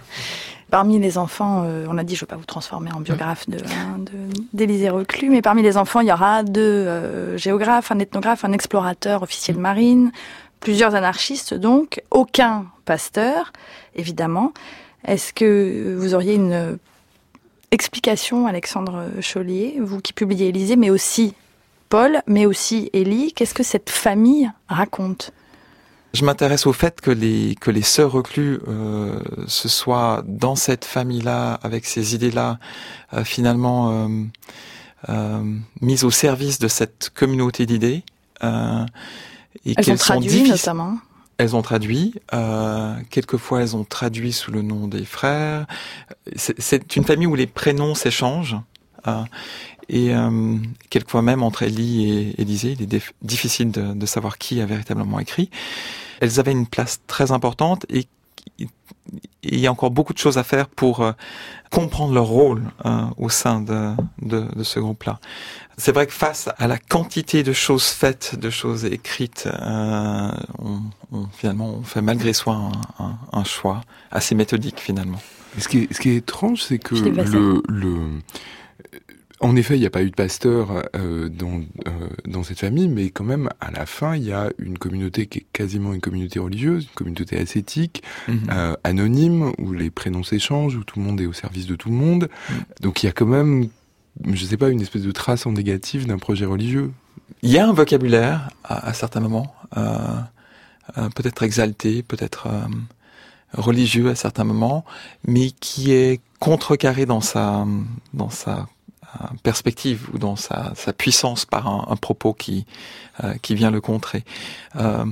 Parmi les enfants, euh, on a dit, je ne veux pas vous transformer en biographe de, hein, de, d'Élisée Reclus, mais parmi les enfants, il y aura deux euh, géographes, un ethnographe, un explorateur, officier de marine, plusieurs anarchistes donc, aucun pasteur, évidemment. Est-ce que vous auriez une explication, Alexandre Chaulier, vous qui publiez Élisée, mais aussi Paul, mais aussi Élie, qu'est-ce que cette famille raconte ? Je m'intéresse au fait que les que les sœurs Reclus euh, se soient dans cette famille-là, avec ces idées-là, euh, finalement euh, euh, mises au service de cette communauté d'idées. Euh, et elles ont traduit notamment. Elles ont traduit. Euh, quelquefois, elles ont traduit sous le nom des frères. C'est, c'est une famille où les prénoms s'échangent. Euh, et euh, quelquefois même entre Élie et Élisée, il est dif- difficile de, de savoir qui a véritablement écrit. Elles avaient une place très importante et il y a encore beaucoup de choses à faire pour euh, comprendre leur rôle euh, au sein de, de, de ce groupe-là. C'est vrai que face à la quantité de choses faites, de choses écrites, euh, on, on, finalement, on fait malgré soi un, un, un choix assez méthodique finalement. Ce qui est, ce qui est étrange, c'est que le, le en effet, il n'y a pas eu de pasteur euh, dans, euh, dans cette famille, mais quand même, à la fin, il y a une communauté qui est quasiment une communauté religieuse, une communauté ascétique, mmh. euh, anonyme, où les prénoms s'échangent, où tout le monde est au service de tout le monde. Mmh. Donc il y a quand même, je sais pas, une espèce de trace en négatif d'un projet religieux. Il y a un vocabulaire, à, à certains moments, euh, euh, peut-être exalté, peut-être euh, religieux à certains moments, mais qui est contrecarré dans sa... dans sa perspective ou dans sa, sa puissance par un, un propos qui euh, qui vient le contrer. Euh,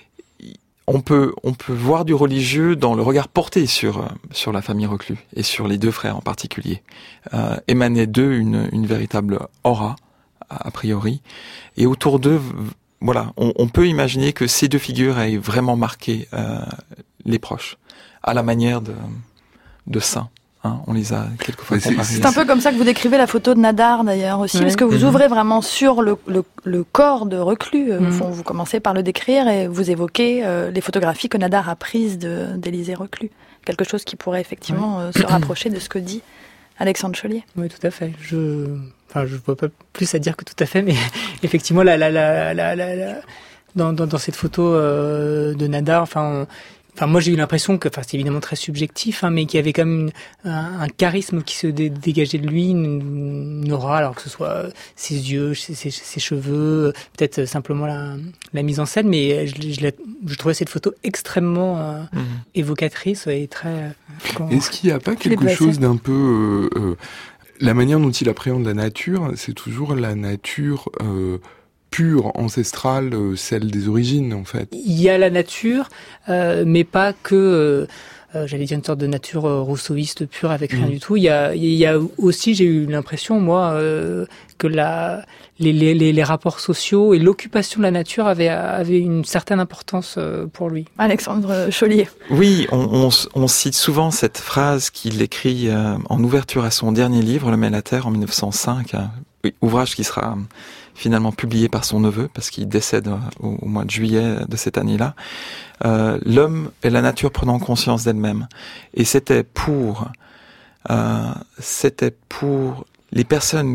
on peut on peut voir du religieux dans le regard porté sur sur la famille Reclus et sur les deux frères en particulier. Euh, émanait d'eux une une véritable aura a, a priori, et autour d'eux, voilà, on, on peut imaginer que ces deux figures aient vraiment marqué euh, les proches à la manière de de saints. Hein, on les a quelquefois comparés. C'est un peu comme ça que vous décrivez la photo de Nadar d'ailleurs aussi, oui. Parce que vous mmh. ouvrez vraiment sur le, le, le corps de Reclus. Mmh. Vous, vous commencez par le décrire et vous évoquez euh, les photographies que Nadar a prises de, d'Élisée Reclus. Quelque chose qui pourrait effectivement oui. euh, se rapprocher de ce que dit Alexandre Chaulier. Oui, tout à fait. Je, enfin, je vois pas plus à dire que tout à fait, mais effectivement, la, la, la, la, la, la, dans, dans, dans cette photo euh, de Nadar, enfin. On, Enfin, moi, j'ai eu l'impression que, enfin, c'est évidemment très subjectif, hein, mais qu'il y avait quand même une, un, un charisme qui se dé, dégageait de lui, une, une aura, alors que ce soit ses yeux, ses, ses, ses cheveux, peut-être simplement la, la mise en scène, mais je, je, je trouvais cette photo extrêmement euh, mmh. évocatrice et très... Euh, Est-ce qu'il n'y a pas quelque chose d'un peu... Euh, euh, la manière dont il appréhende la nature, c'est toujours la nature... Euh, pure, ancestrale, euh, celle des origines en fait. Il y a la nature, euh, mais pas que, euh, euh, j'allais dire une sorte de nature euh, rousseauiste pure avec rien mmh. du tout. Il y a, il y a aussi, j'ai eu l'impression, moi, euh, que la, les, les, les rapports sociaux et l'occupation de la nature avaient, avaient une certaine importance euh, pour lui. Alexandre Chaulier. Oui, on, on, on cite souvent cette phrase qu'il écrit euh, en ouverture à son dernier livre, Le Mets la Terre, en mille neuf cent cinq, hein, ouvrage qui sera finalement publié par son neveu, parce qu'il décède au, au mois de juillet de cette année-là. Euh, l'homme et la nature prenant conscience d'elle-même. Et c'était pour, euh, c'était pour les personnes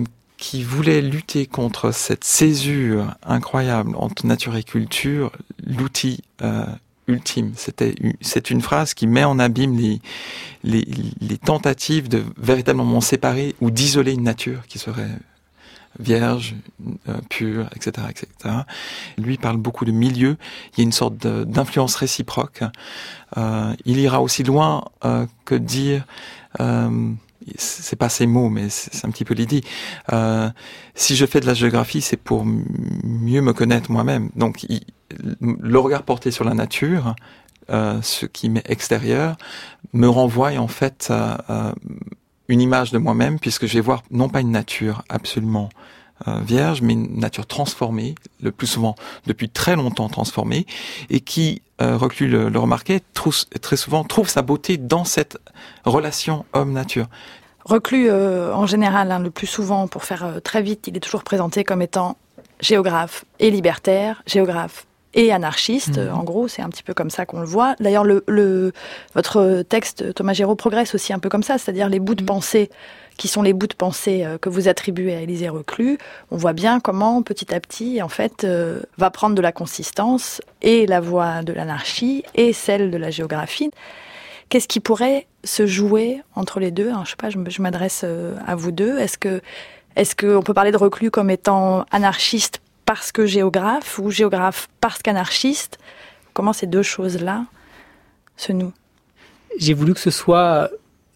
qui voulait lutter contre cette césure incroyable entre nature et culture, l'outil euh, ultime. C'était c'est une phrase qui met en abîme les, les, les tentatives de véritablement séparer ou d'isoler une nature qui serait vierge, euh, pure, et cetera, et cetera. Lui parle beaucoup de milieu. Il y a une sorte de, d'influence réciproque. Euh, il ira aussi loin euh, que dire, euh, c'est pas ces mots, mais c'est, c'est un petit peu l'idée. Euh, si je fais de la géographie, c'est pour m- mieux me connaître moi-même. Donc, il, le regard porté sur la nature, euh, ce qui m'est extérieur, me renvoie en fait à, à une image de moi-même, puisque je vais voir non pas une nature absolument euh, vierge, mais une nature transformée, le plus souvent depuis très longtemps transformée, et qui, euh, Reclus le, le remarquait, trouve, très souvent trouve sa beauté dans cette relation homme-nature. Reclus, euh, en général, hein, le plus souvent, pour faire euh, très vite, il est toujours présenté comme étant géographe et libertaire, géographe et anarchiste. Mmh. En gros, c'est un petit peu comme ça qu'on le voit. D'ailleurs, le, le, votre texte, Thomas Giraud, progresse aussi un peu comme ça, c'est-à-dire les bouts de pensée qui sont les bouts de pensée que vous attribuez à Élisée Reclus. On voit bien comment, petit à petit, en fait, euh, va prendre de la consistance et la voie de l'anarchie et celle de la géographie. Qu'est-ce qui pourrait se jouer entre les deux ? Alors, je sais pas, je, je m'adresse à vous deux. Est-ce que, est-ce qu'on peut parler de Reclus comme étant anarchiste parce que géographe ou géographe parce qu'anarchiste? Comment ces deux choses-là se nouent? J'ai voulu que ce soit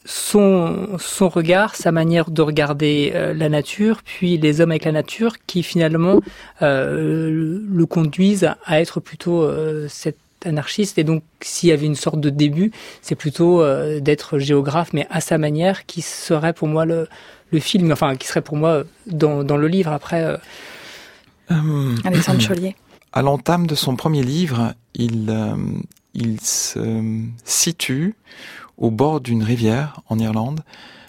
son, son regard, sa manière de regarder euh, la nature, puis les hommes avec la nature, qui finalement euh, le, le conduisent à être plutôt euh, cet anarchiste. Et donc, s'il y avait une sorte de début, c'est plutôt euh, d'être géographe, mais à sa manière, qui serait pour moi le, le film, enfin, qui serait pour moi dans, dans le livre. Après... Euh, Euh, Alexandre Chollier. À l'entame de son premier livre, il, euh, il se situe au bord d'une rivière en Irlande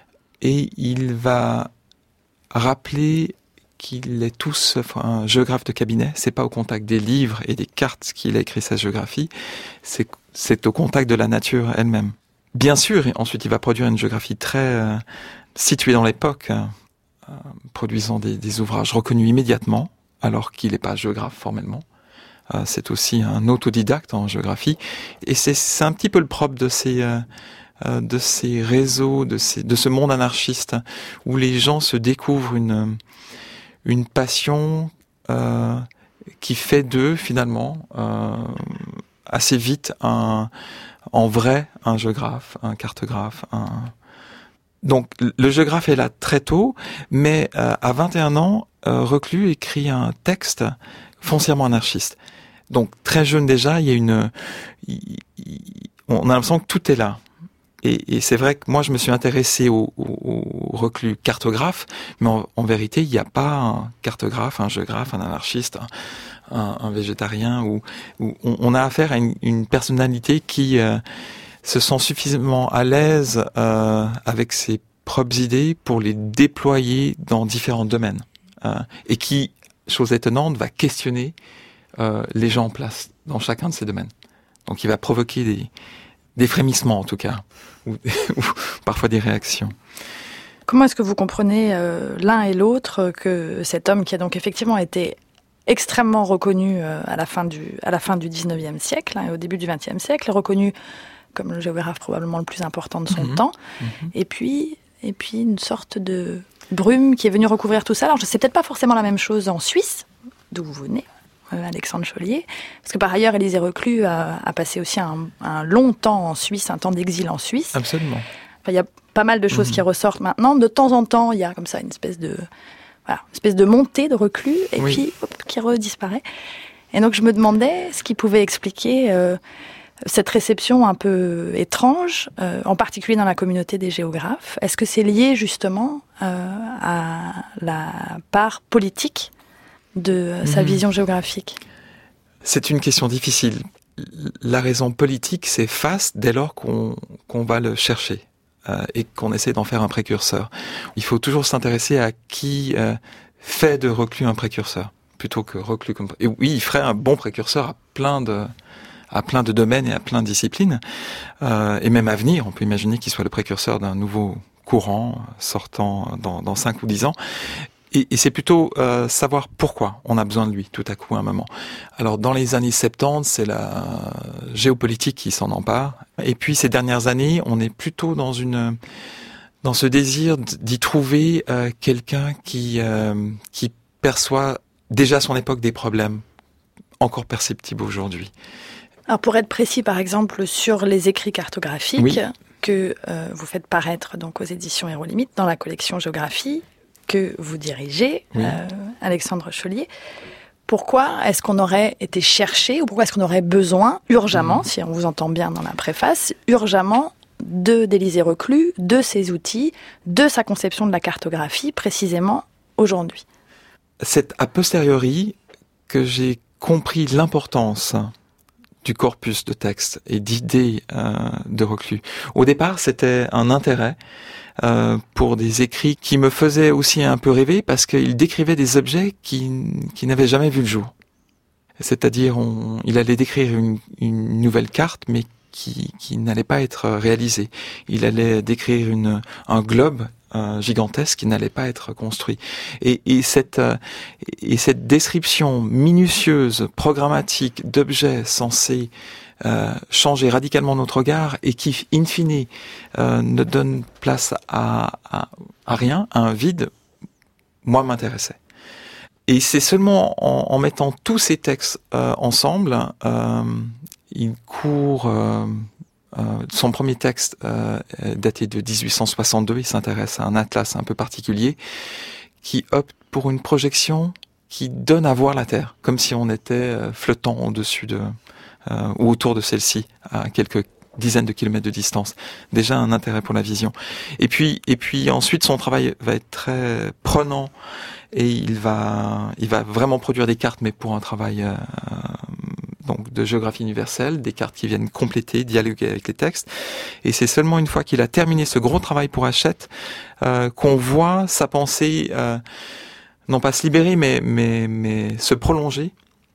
et il va rappeler qu'il est tous enfin, un géographe de cabinet. C'est pas au contact des livres et des cartes qu'il a écrit sa géographie, c'est, c'est au contact de la nature elle-même. Bien sûr, et ensuite il va produire une géographie très euh, située dans l'époque, euh, produisant des, des ouvrages reconnus immédiatement, alors qu'il n'est pas géographe formellement. Euh, c'est aussi un autodidacte en géographie. Et c'est, c'est un petit peu le propre de ces, euh, euh, de ces réseaux, de, ces, de ce monde anarchiste, où les gens se découvrent une, une passion euh, qui fait d'eux, finalement, euh, assez vite, un, en vrai, un géographe, un cartographe, un... Donc, le géographe est là très tôt, mais euh, à vingt et un ans, euh, Reclus écrit un texte foncièrement anarchiste. Donc, très jeune déjà, il y a une... Il, il, on a l'impression que tout est là. Et, et c'est vrai que moi, je me suis intéressé au, au, au Reclus cartographe, mais en, en vérité, il n'y a pas un cartographe, un géographe, un anarchiste, un, un, un végétarien, où, où on, on a affaire à une, une personnalité qui... Euh, se sent suffisamment à l'aise euh, avec ses propres idées pour les déployer dans différents domaines. Euh, et qui, chose étonnante, va questionner euh, les gens en place dans chacun de ces domaines. Donc il va provoquer des, des frémissements en tout cas, ou, ou parfois des réactions. Comment est-ce que vous comprenez euh, l'un et l'autre que cet homme qui a donc effectivement été extrêmement reconnu euh, à la fin du, à la fin du dix-neuvième siècle hein, et au début du vingtième siècle, reconnu comme le géographe probablement le plus important de son mmh. temps, mmh. et puis et puis une sorte de brume qui est venue recouvrir tout ça. Alors je sais peut-être pas forcément la même chose en Suisse, d'où vous venez, euh, Alexandre Chollier, parce que par ailleurs Élisée Reclus a, a passé aussi un, un long temps en Suisse, un temps d'exil en Suisse. Absolument. Enfin, il y a pas mal de choses mmh. qui ressortent maintenant. De temps en temps, il y a comme ça une espèce de voilà, une espèce de montée de Reclus, et oui. puis hop, qui redisparaît. Et donc je me demandais ce qui pouvait expliquer euh, cette réception un peu étrange, euh, en particulier dans la communauté des géographes. Est-ce que c'est lié justement euh, à la part politique de euh, sa mmh. vision géographique ? C'est une question difficile. La raison politique s'efface dès lors qu'on, qu'on va le chercher euh, et qu'on essaie d'en faire un précurseur. Il faut toujours s'intéresser à qui euh, fait de Reclus un précurseur, plutôt que Reclus comme... Et oui, il ferait un bon précurseur à plein de... à plein de domaines et à plein de disciplines, euh, et même à venir, on peut imaginer qu'il soit le précurseur d'un nouveau courant sortant dans, dans cinq ou dix ans. Et, et c'est plutôt euh, savoir pourquoi on a besoin de lui tout à coup à un moment. Alors dans les années soixante-dix, c'est la géopolitique qui s'en empare. Et puis ces dernières années, on est plutôt dans une dans ce désir d'y trouver euh, quelqu'un qui euh, qui perçoit déjà à son époque des problèmes encore perceptibles aujourd'hui. Alors pour être précis, par exemple, sur les écrits cartographiques oui. que euh, vous faites paraître donc aux éditions Héros Limites dans la collection Géographie, que vous dirigez, oui. euh, Alexandre Chaulié. Pourquoi est-ce qu'on aurait été chercher, ou pourquoi est-ce qu'on aurait besoin, urgemment, mmh. si on vous entend bien dans la préface, urgemment de d'Élisée Reclus, de ses outils, de sa conception de la cartographie, précisément aujourd'hui? C'est a posteriori que j'ai compris l'importance du corpus de texte et d'idées euh, de Reclus. Au départ, c'était un intérêt Euh, pour des écrits qui me faisaient aussi un peu rêver parce qu'ils décrivaient des objets qui, qui n'avaient jamais vu le jour. C'est-à-dire, on, il allait décrire une, une nouvelle carte, mais qui, qui n'allait pas être réalisée. Il allait décrire une, un globe euh, gigantesque qui n'allait pas être construit. Et, et, cette, euh, et cette description minutieuse, programmatique d'objets censés Euh, changer radicalement notre regard et qui, in fine, euh, ne donne place à, à, à rien, à un vide, moi m'intéressait. Et c'est seulement en, en mettant tous ces textes euh, ensemble, euh, il court, euh, euh, son premier texte euh, daté de dix-huit cent soixante-deux, il s'intéresse à un atlas un peu particulier, qui opte pour une projection qui donne à voir la Terre, comme si on était euh, flottant au-dessus de... Euh, ou autour de celle-ci, à quelques dizaines de kilomètres de distance. Déjà un intérêt pour la vision. Et puis, et puis ensuite, son travail va être très prenant et il va, il va vraiment produire des cartes, mais pour un travail euh, donc de géographie universelle, des cartes qui viennent compléter, dialoguer avec les textes. Et c'est seulement une fois qu'il a terminé ce gros travail pour Hachette euh, qu'on voit sa pensée euh, non pas se libérer, mais mais mais se prolonger.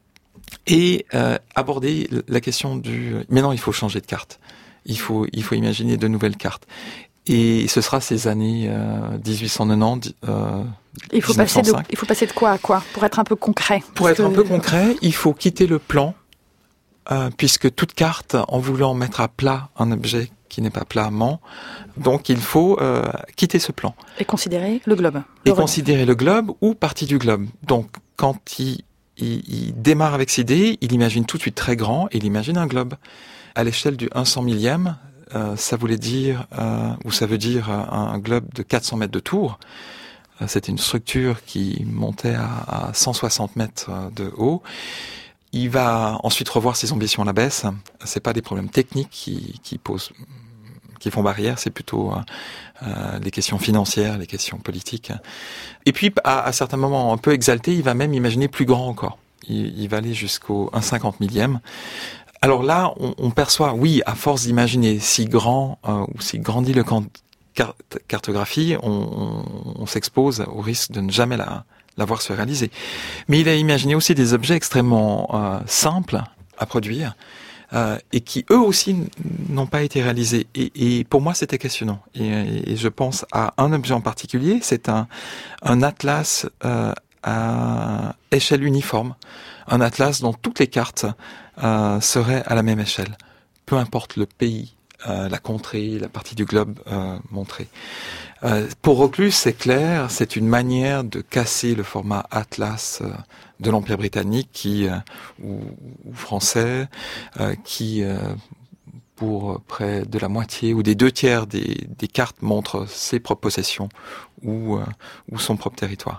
Et euh, aborder la question du... Mais non, il faut changer de carte. Il faut, il faut imaginer de nouvelles cartes. Et ce sera ces années euh, dix-huit cent quatre-vingt-dix. Euh, il, faut passer de, il faut passer de quoi à quoi? Pour être un peu concret. Pour être que... un peu concret, il faut quitter le plan, euh, puisque toute carte, en voulant mettre à plat un objet qui n'est pas plat, ment. Donc il faut euh, quitter ce plan. Et considérer le globe. Et le considérer le globe ou partie du globe. Donc quand il... Il, il démarre avec cette idée, il imagine tout de suite très grand, et il imagine un globe. À l'échelle du un cent millième, euh, ça voulait dire, euh, ou ça veut dire un, un globe de quatre cents mètres de tour. Euh, c'était une structure qui montait à, à cent soixante mètres de haut. Il va ensuite revoir ses ambitions à la baisse. C'est pas des problèmes techniques qui, qui posent, qui font barrière, c'est plutôt euh, les questions financières, les questions politiques. Et puis, à, à certains moments un peu exalté, il va même imaginer plus grand encore. Il, il va aller jusqu'au un cinquante millième. Alors là, on, on perçoit, oui, à force d'imaginer si grand euh, ou si grandiloquent cart- cartographie, on, on, on s'expose au risque de ne jamais la, la voir se réaliser. Mais il a imaginé aussi des objets extrêmement euh, simples à produire, Euh, et qui eux aussi n'ont pas été réalisés. Et, et pour moi, c'était questionnant. Et, et je pense à un objet en particulier, c'est un, un atlas euh, à échelle uniforme, un atlas dont toutes les cartes euh, seraient à la même échelle, peu importe le pays, euh, la contrée, la partie du globe euh, montrée. Euh, pour Reclus, c'est clair, c'est une manière de casser le format atlas euh, de l'Empire britannique qui, euh, ou, ou français, euh, qui, euh, pour près de la moitié ou des deux tiers des, des cartes montrent ses propres possessions ou, euh, ou son propre territoire.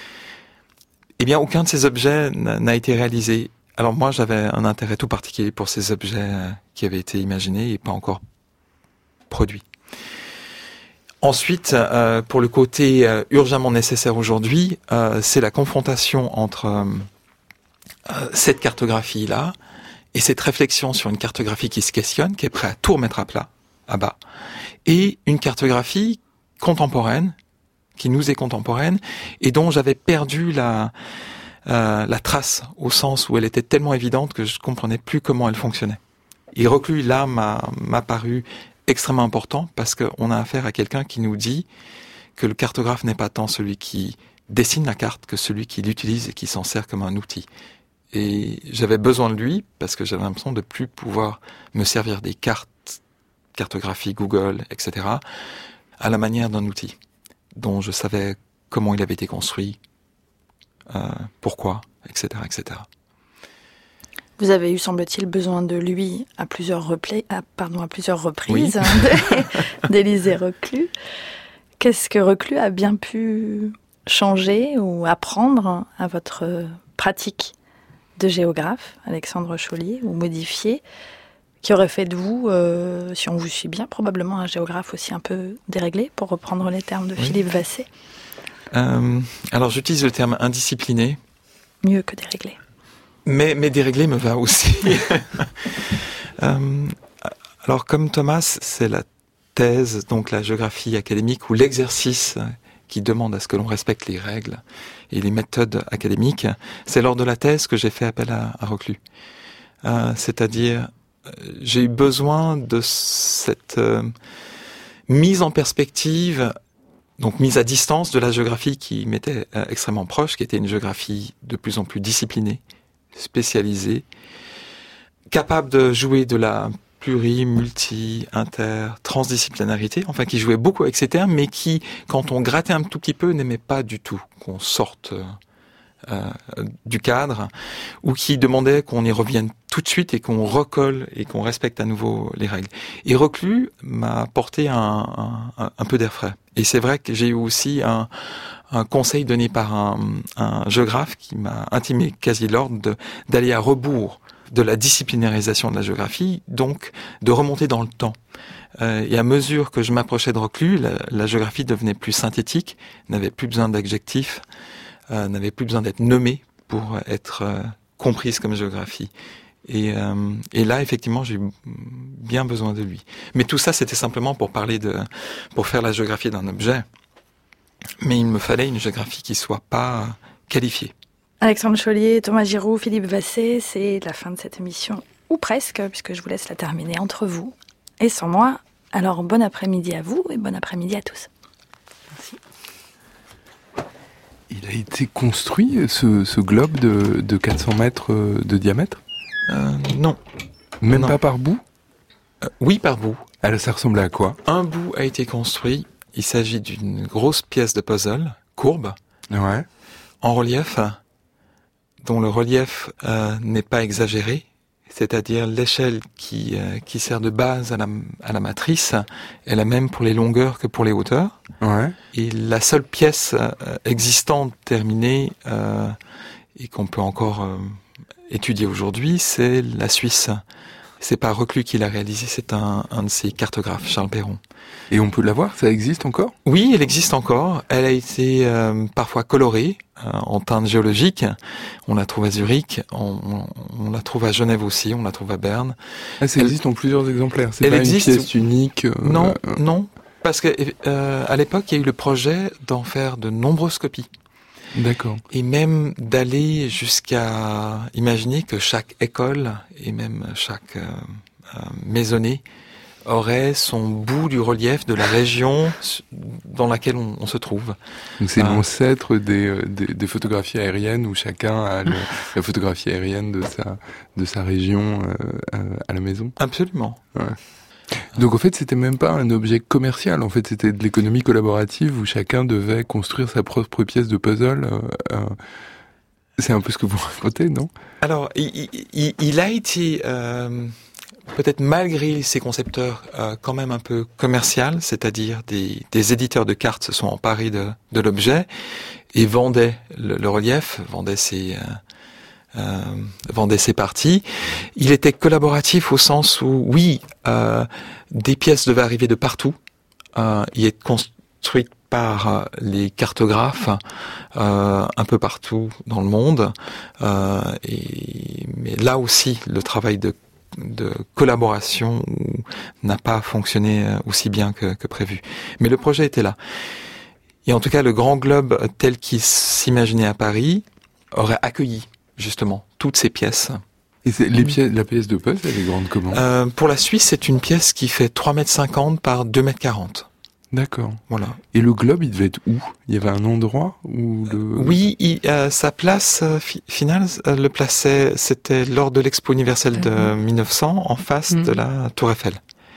Eh bien, aucun de ces objets n'a été réalisé. Alors moi, j'avais un intérêt tout particulier pour ces objets qui avaient été imaginés et pas encore produits. Ensuite, euh, pour le côté euh, urgemment nécessaire aujourd'hui, euh, c'est la confrontation entre euh, euh, cette cartographie-là et cette réflexion sur une cartographie qui se questionne, qui est prête à tout remettre à plat, à bas, et une cartographie contemporaine, qui nous est contemporaine, et dont j'avais perdu la, euh, la trace, au sens où elle était tellement évidente que je comprenais plus comment elle fonctionnait. Et Reclus, là, m'a, m'a paru extrêmement important, parce qu'on a affaire à quelqu'un qui nous dit que le cartographe n'est pas tant celui qui dessine la carte que celui qui l'utilise et qui s'en sert comme un outil. Et j'avais besoin de lui parce que j'avais l'impression de plus pouvoir me servir des cartes, cartographie, Google, et cetera, à la manière d'un outil dont je savais comment il avait été construit, euh, pourquoi, et cetera, et cetera. Vous avez eu, semble-t-il, besoin de lui à plusieurs, replay, à, pardon, à plusieurs reprises, oui. hein, d'Élisée Reclus. Qu'est-ce que Reclus a bien pu changer ou apprendre à votre pratique de géographe, Alexandre Chaulié, ou modifier, qui aurait fait de vous, euh, si on vous suit bien, probablement un géographe aussi un peu déréglé, pour reprendre les termes de oui. Philippe Vassé. Euh, alors j'utilise le terme indiscipliné. Mieux que déréglé. Mais, mais déréglé me va aussi. euh, alors comme Thomas, c'est la thèse, donc la géographie académique, ou l'exercice qui demande à ce que l'on respecte les règles et les méthodes académiques. C'est lors de la thèse que j'ai fait appel à, à Reclus. Euh, c'est-à-dire, j'ai eu besoin de cette euh, mise en perspective, donc mise à distance de la géographie qui m'était euh, extrêmement proche, qui était une géographie de plus en plus disciplinée, spécialisée, capable de jouer de la pluri, multi, inter, transdisciplinarité, enfin qui jouait beaucoup avec ces termes, mais qui, quand on grattait un tout petit peu, n'aimait pas du tout qu'on sorte euh, du cadre, ou qui demandait qu'on y revienne tout de suite et qu'on recolle et qu'on respecte à nouveau les règles. Et Reclus m'a apporté un, un, un peu d'air frais. Et c'est vrai que j'ai eu aussi un, un conseil donné par un, un géographe qui m'a intimé quasi l'ordre de, d'aller à rebours de la disciplinarisation de la géographie, donc de remonter dans le temps. Euh, et à mesure que je m'approchais de Reclus, la, la géographie devenait plus synthétique, n'avait plus besoin d'adjectifs, euh, n'avait plus besoin d'être nommée pour être euh, comprise comme géographie. Et, euh, et là, effectivement, j'ai eu bien besoin de lui. Mais tout ça, c'était simplement pour parler de, pour faire la géographie d'un objet. Mais il me fallait une géographie qui soit pas qualifiée. Alexandre Chaulié, Thomas Giroux, Philippe Vassé, c'est la fin de cette émission, ou presque, puisque je vous laisse la terminer entre vous et sans moi. Alors, bon après-midi à vous et bon après-midi à tous. Merci. Il a été construit, ce, ce globe de, de quatre cents mètres de diamètre ? euh, Non. Même non. Pas par bout ? euh, Oui, par bout. Alors, ça ressemblait à quoi ? Un bout a été construit. Il s'agit d'une grosse pièce de puzzle, courbe, ouais. en relief, dont le relief euh, n'est pas exagéré, c'est-à-dire l'échelle qui euh, qui sert de base à la à la matrice est la même pour les longueurs que pour les hauteurs. Ouais. Et la seule pièce euh, existante terminée euh, et qu'on peut encore euh, étudier aujourd'hui, c'est la Suisse. C'est pas Reclus qui l'a réalisé, c'est un un de ses cartographes, Charles Perron. Et on peut la voir, ça existe encore ? Oui, elle existe encore. Elle a été euh, parfois colorée euh, en teinte géologique. On la trouve à Zurich, on, on, on la trouve à Genève aussi, on la trouve à Berne. Ah, ça elle, existe en plusieurs exemplaires. C'est elle pas existe, une pièce unique. Euh, non, euh, non, parce que euh, à l'époque, il y a eu le projet d'en faire de nombreuses copies. D'accord. Et même d'aller jusqu'à imaginer que chaque école et même chaque euh, euh, maisonnée aurait son bout du relief de la région dans laquelle on, on se trouve. Donc c'est euh, l'ancêtre des, des, des photographies aériennes où chacun a le, la photographie aérienne de sa, de sa région euh, à la maison. Absolument. Ouais. Donc en fait c'était même pas un objet commercial, en fait c'était de l'économie collaborative où chacun devait construire sa propre pièce de puzzle. Euh, euh, c'est un peu ce que vous racontez, non ? Alors il, il, il a été... Euh peut-être malgré ses concepteurs euh, quand même un peu commercial, c'est-à-dire des, des éditeurs de cartes se sont emparés de, de l'objet et vendaient le, le relief, vendaient ses, euh, euh, vendaient ses parties. Il était collaboratif au sens où, oui, euh, des pièces devaient arriver de partout, euh, il est construit par euh, les cartographes euh, un peu partout dans le monde, euh, et, mais là aussi le travail de de collaboration n'a pas fonctionné aussi bien que, que prévu. Mais le projet était là. Et en tout cas, le Grand Globe, tel qu'il s'imaginait à Paris, aurait accueilli, justement, toutes ces pièces. Et c'est, les pièces, la pièce de puzzle, elle est grande comment ? euh, Pour la Suisse, c'est une pièce qui fait trois mètres cinquante par deux mètres quarante. D'accord. Voilà. Et le globe, il devait être où? Il y avait un endroit où le... Oui, il, euh, sa place euh, fi- finale, euh, le plaçait, c'était lors de l'Expo universelle de mmh. mille neuf cents, en face mmh. de la Tour Eiffel.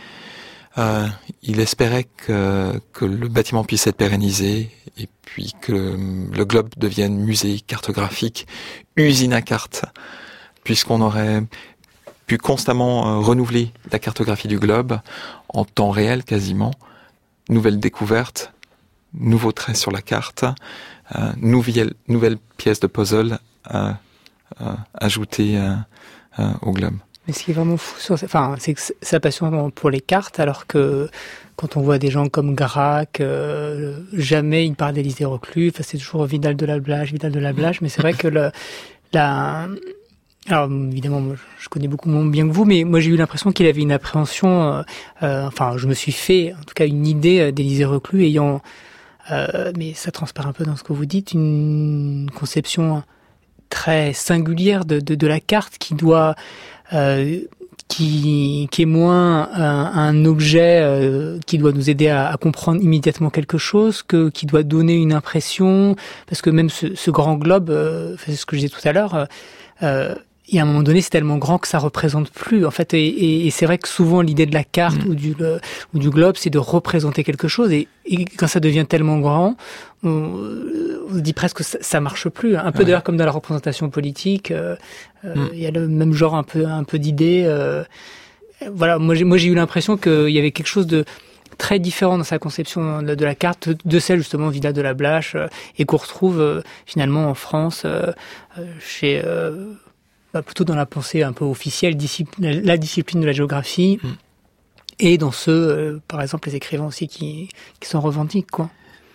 Euh, il espérait que, que le bâtiment puisse être pérennisé et puis que le, le globe devienne musée cartographique, usine à cartes, puisqu'on aurait pu constamment euh, renouveler la cartographie du globe en temps réel quasiment. Nouvelles découvertes, nouveaux traits sur la carte, euh, nouvelles, nouvelles pièces de puzzle euh, euh, ajoutées euh, euh, au globe. Mais ce qui est vraiment fou, sur, enfin, c'est que sa passion pour les cartes, alors que quand on voit des gens comme Gracq, euh, jamais il parle d'Élysée Reclus, enfin, c'est toujours Vidal de la Blache, Vidal de la Blache, mais c'est vrai que le, la... Alors évidemment, moi, je connais beaucoup moins bien que vous, mais moi j'ai eu l'impression qu'il avait une appréhension. Euh, euh, enfin, je me suis fait, en tout cas, une idée d'Élysée Reclus ayant, euh, mais ça transparaît un peu dans ce que vous dites, une conception très singulière de, de, de la carte qui doit, euh, qui, qui est moins un, un objet euh, qui doit nous aider à, à comprendre immédiatement quelque chose que qui doit donner une impression, parce que même ce, ce grand globe, euh, c'est ce que je disais tout à l'heure. Euh, Et à un moment donné, c'est tellement grand que ça représente plus, en fait. Et, et, et c'est vrai que souvent, l'idée de la carte mmh. ou du le, ou du globe, c'est de représenter quelque chose. Et, et quand ça devient tellement grand, on, on se dit presque que ça, ça marche plus. Un peu ouais. d'ailleurs comme dans la représentation politique, euh, euh, mmh. il y a le même genre un peu un peu d'idées. Euh, voilà, moi j'ai moi j'ai eu l'impression qu'il y avait quelque chose de très différent dans sa conception de, de la carte, de celle justement Vidal de la Blache, euh, et qu'on retrouve euh, finalement en France euh, euh, chez euh, Bah plutôt dans la pensée un peu officielle, discipline, la discipline de la géographie, mmh. et dans ceux, euh, par exemple, les écrivains aussi qui, qui s'en revendiquent, quoi.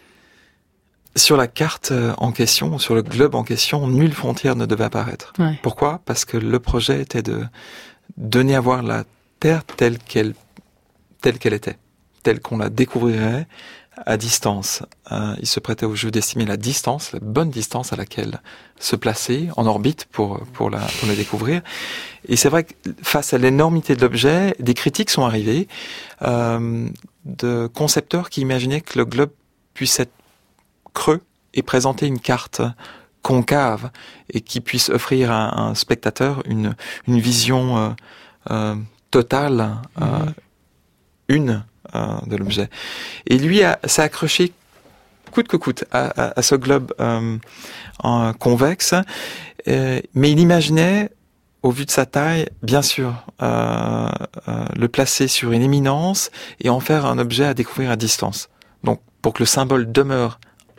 Sur la carte en question, sur le globe en question, nulle frontière ne devait apparaître. Ouais. Pourquoi ? Parce que le projet était de donner à voir la Terre telle qu'elle, telle qu'elle était, telle qu'on la découvrirait à distance. Euh, il se prêtait au jeu d'estimer la distance, la bonne distance à laquelle se placer en orbite pour pour la pour la découvrir. Et c'est vrai que face à l'énormité de l'objet, des critiques sont arrivées euh, de concepteurs qui imaginaient que le globe puisse être creux et présenter une carte concave et qui puisse offrir à un spectateur une une vision euh, euh, totale, euh, mmh. une de l'objet. Et lui a, s'est accroché coûte que coûte à, à, à ce globe euh, en convexe, euh, mais il imaginait, au vu de sa taille, bien sûr, euh, euh, le placer sur une éminence et en faire un objet à découvrir à distance. Donc, pour que le symbole demeure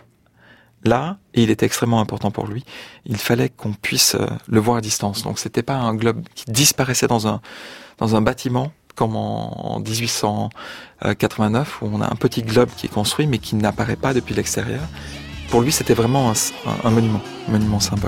là, et il était extrêmement important pour lui, il fallait qu'on puisse euh, le voir à distance. Donc, c'était pas un globe qui disparaissait dans un dans un bâtiment, comme en dix-huit cent quatre-vingt-neuf, où on a un petit globe qui est construit, mais qui n'apparaît pas depuis l'extérieur. Pour lui, c'était vraiment un, un, un monument, un monument symbole.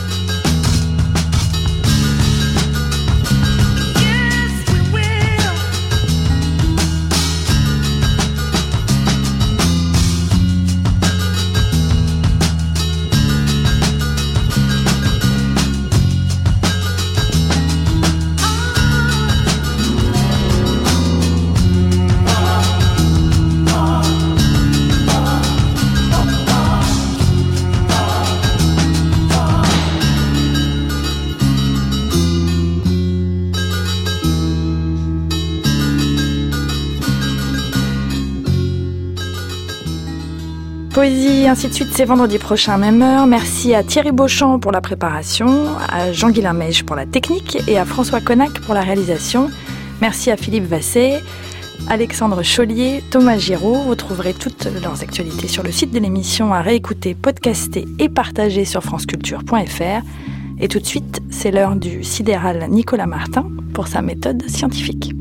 Poésie, ainsi de suite, c'est vendredi prochain, même heure. Merci à Thierry Beauchamp pour la préparation, à Jean-Guilain Mèche pour la technique et à François Connac pour la réalisation. Merci à Philippe Vasset, Alexandre Chaulier, Thomas Giraud. Vous trouverez toutes leurs actualités sur le site de l'émission à réécouter, podcaster et partager sur franceculture point f r. Et tout de suite, c'est l'heure du sidéral Nicolas Martin pour sa méthode scientifique.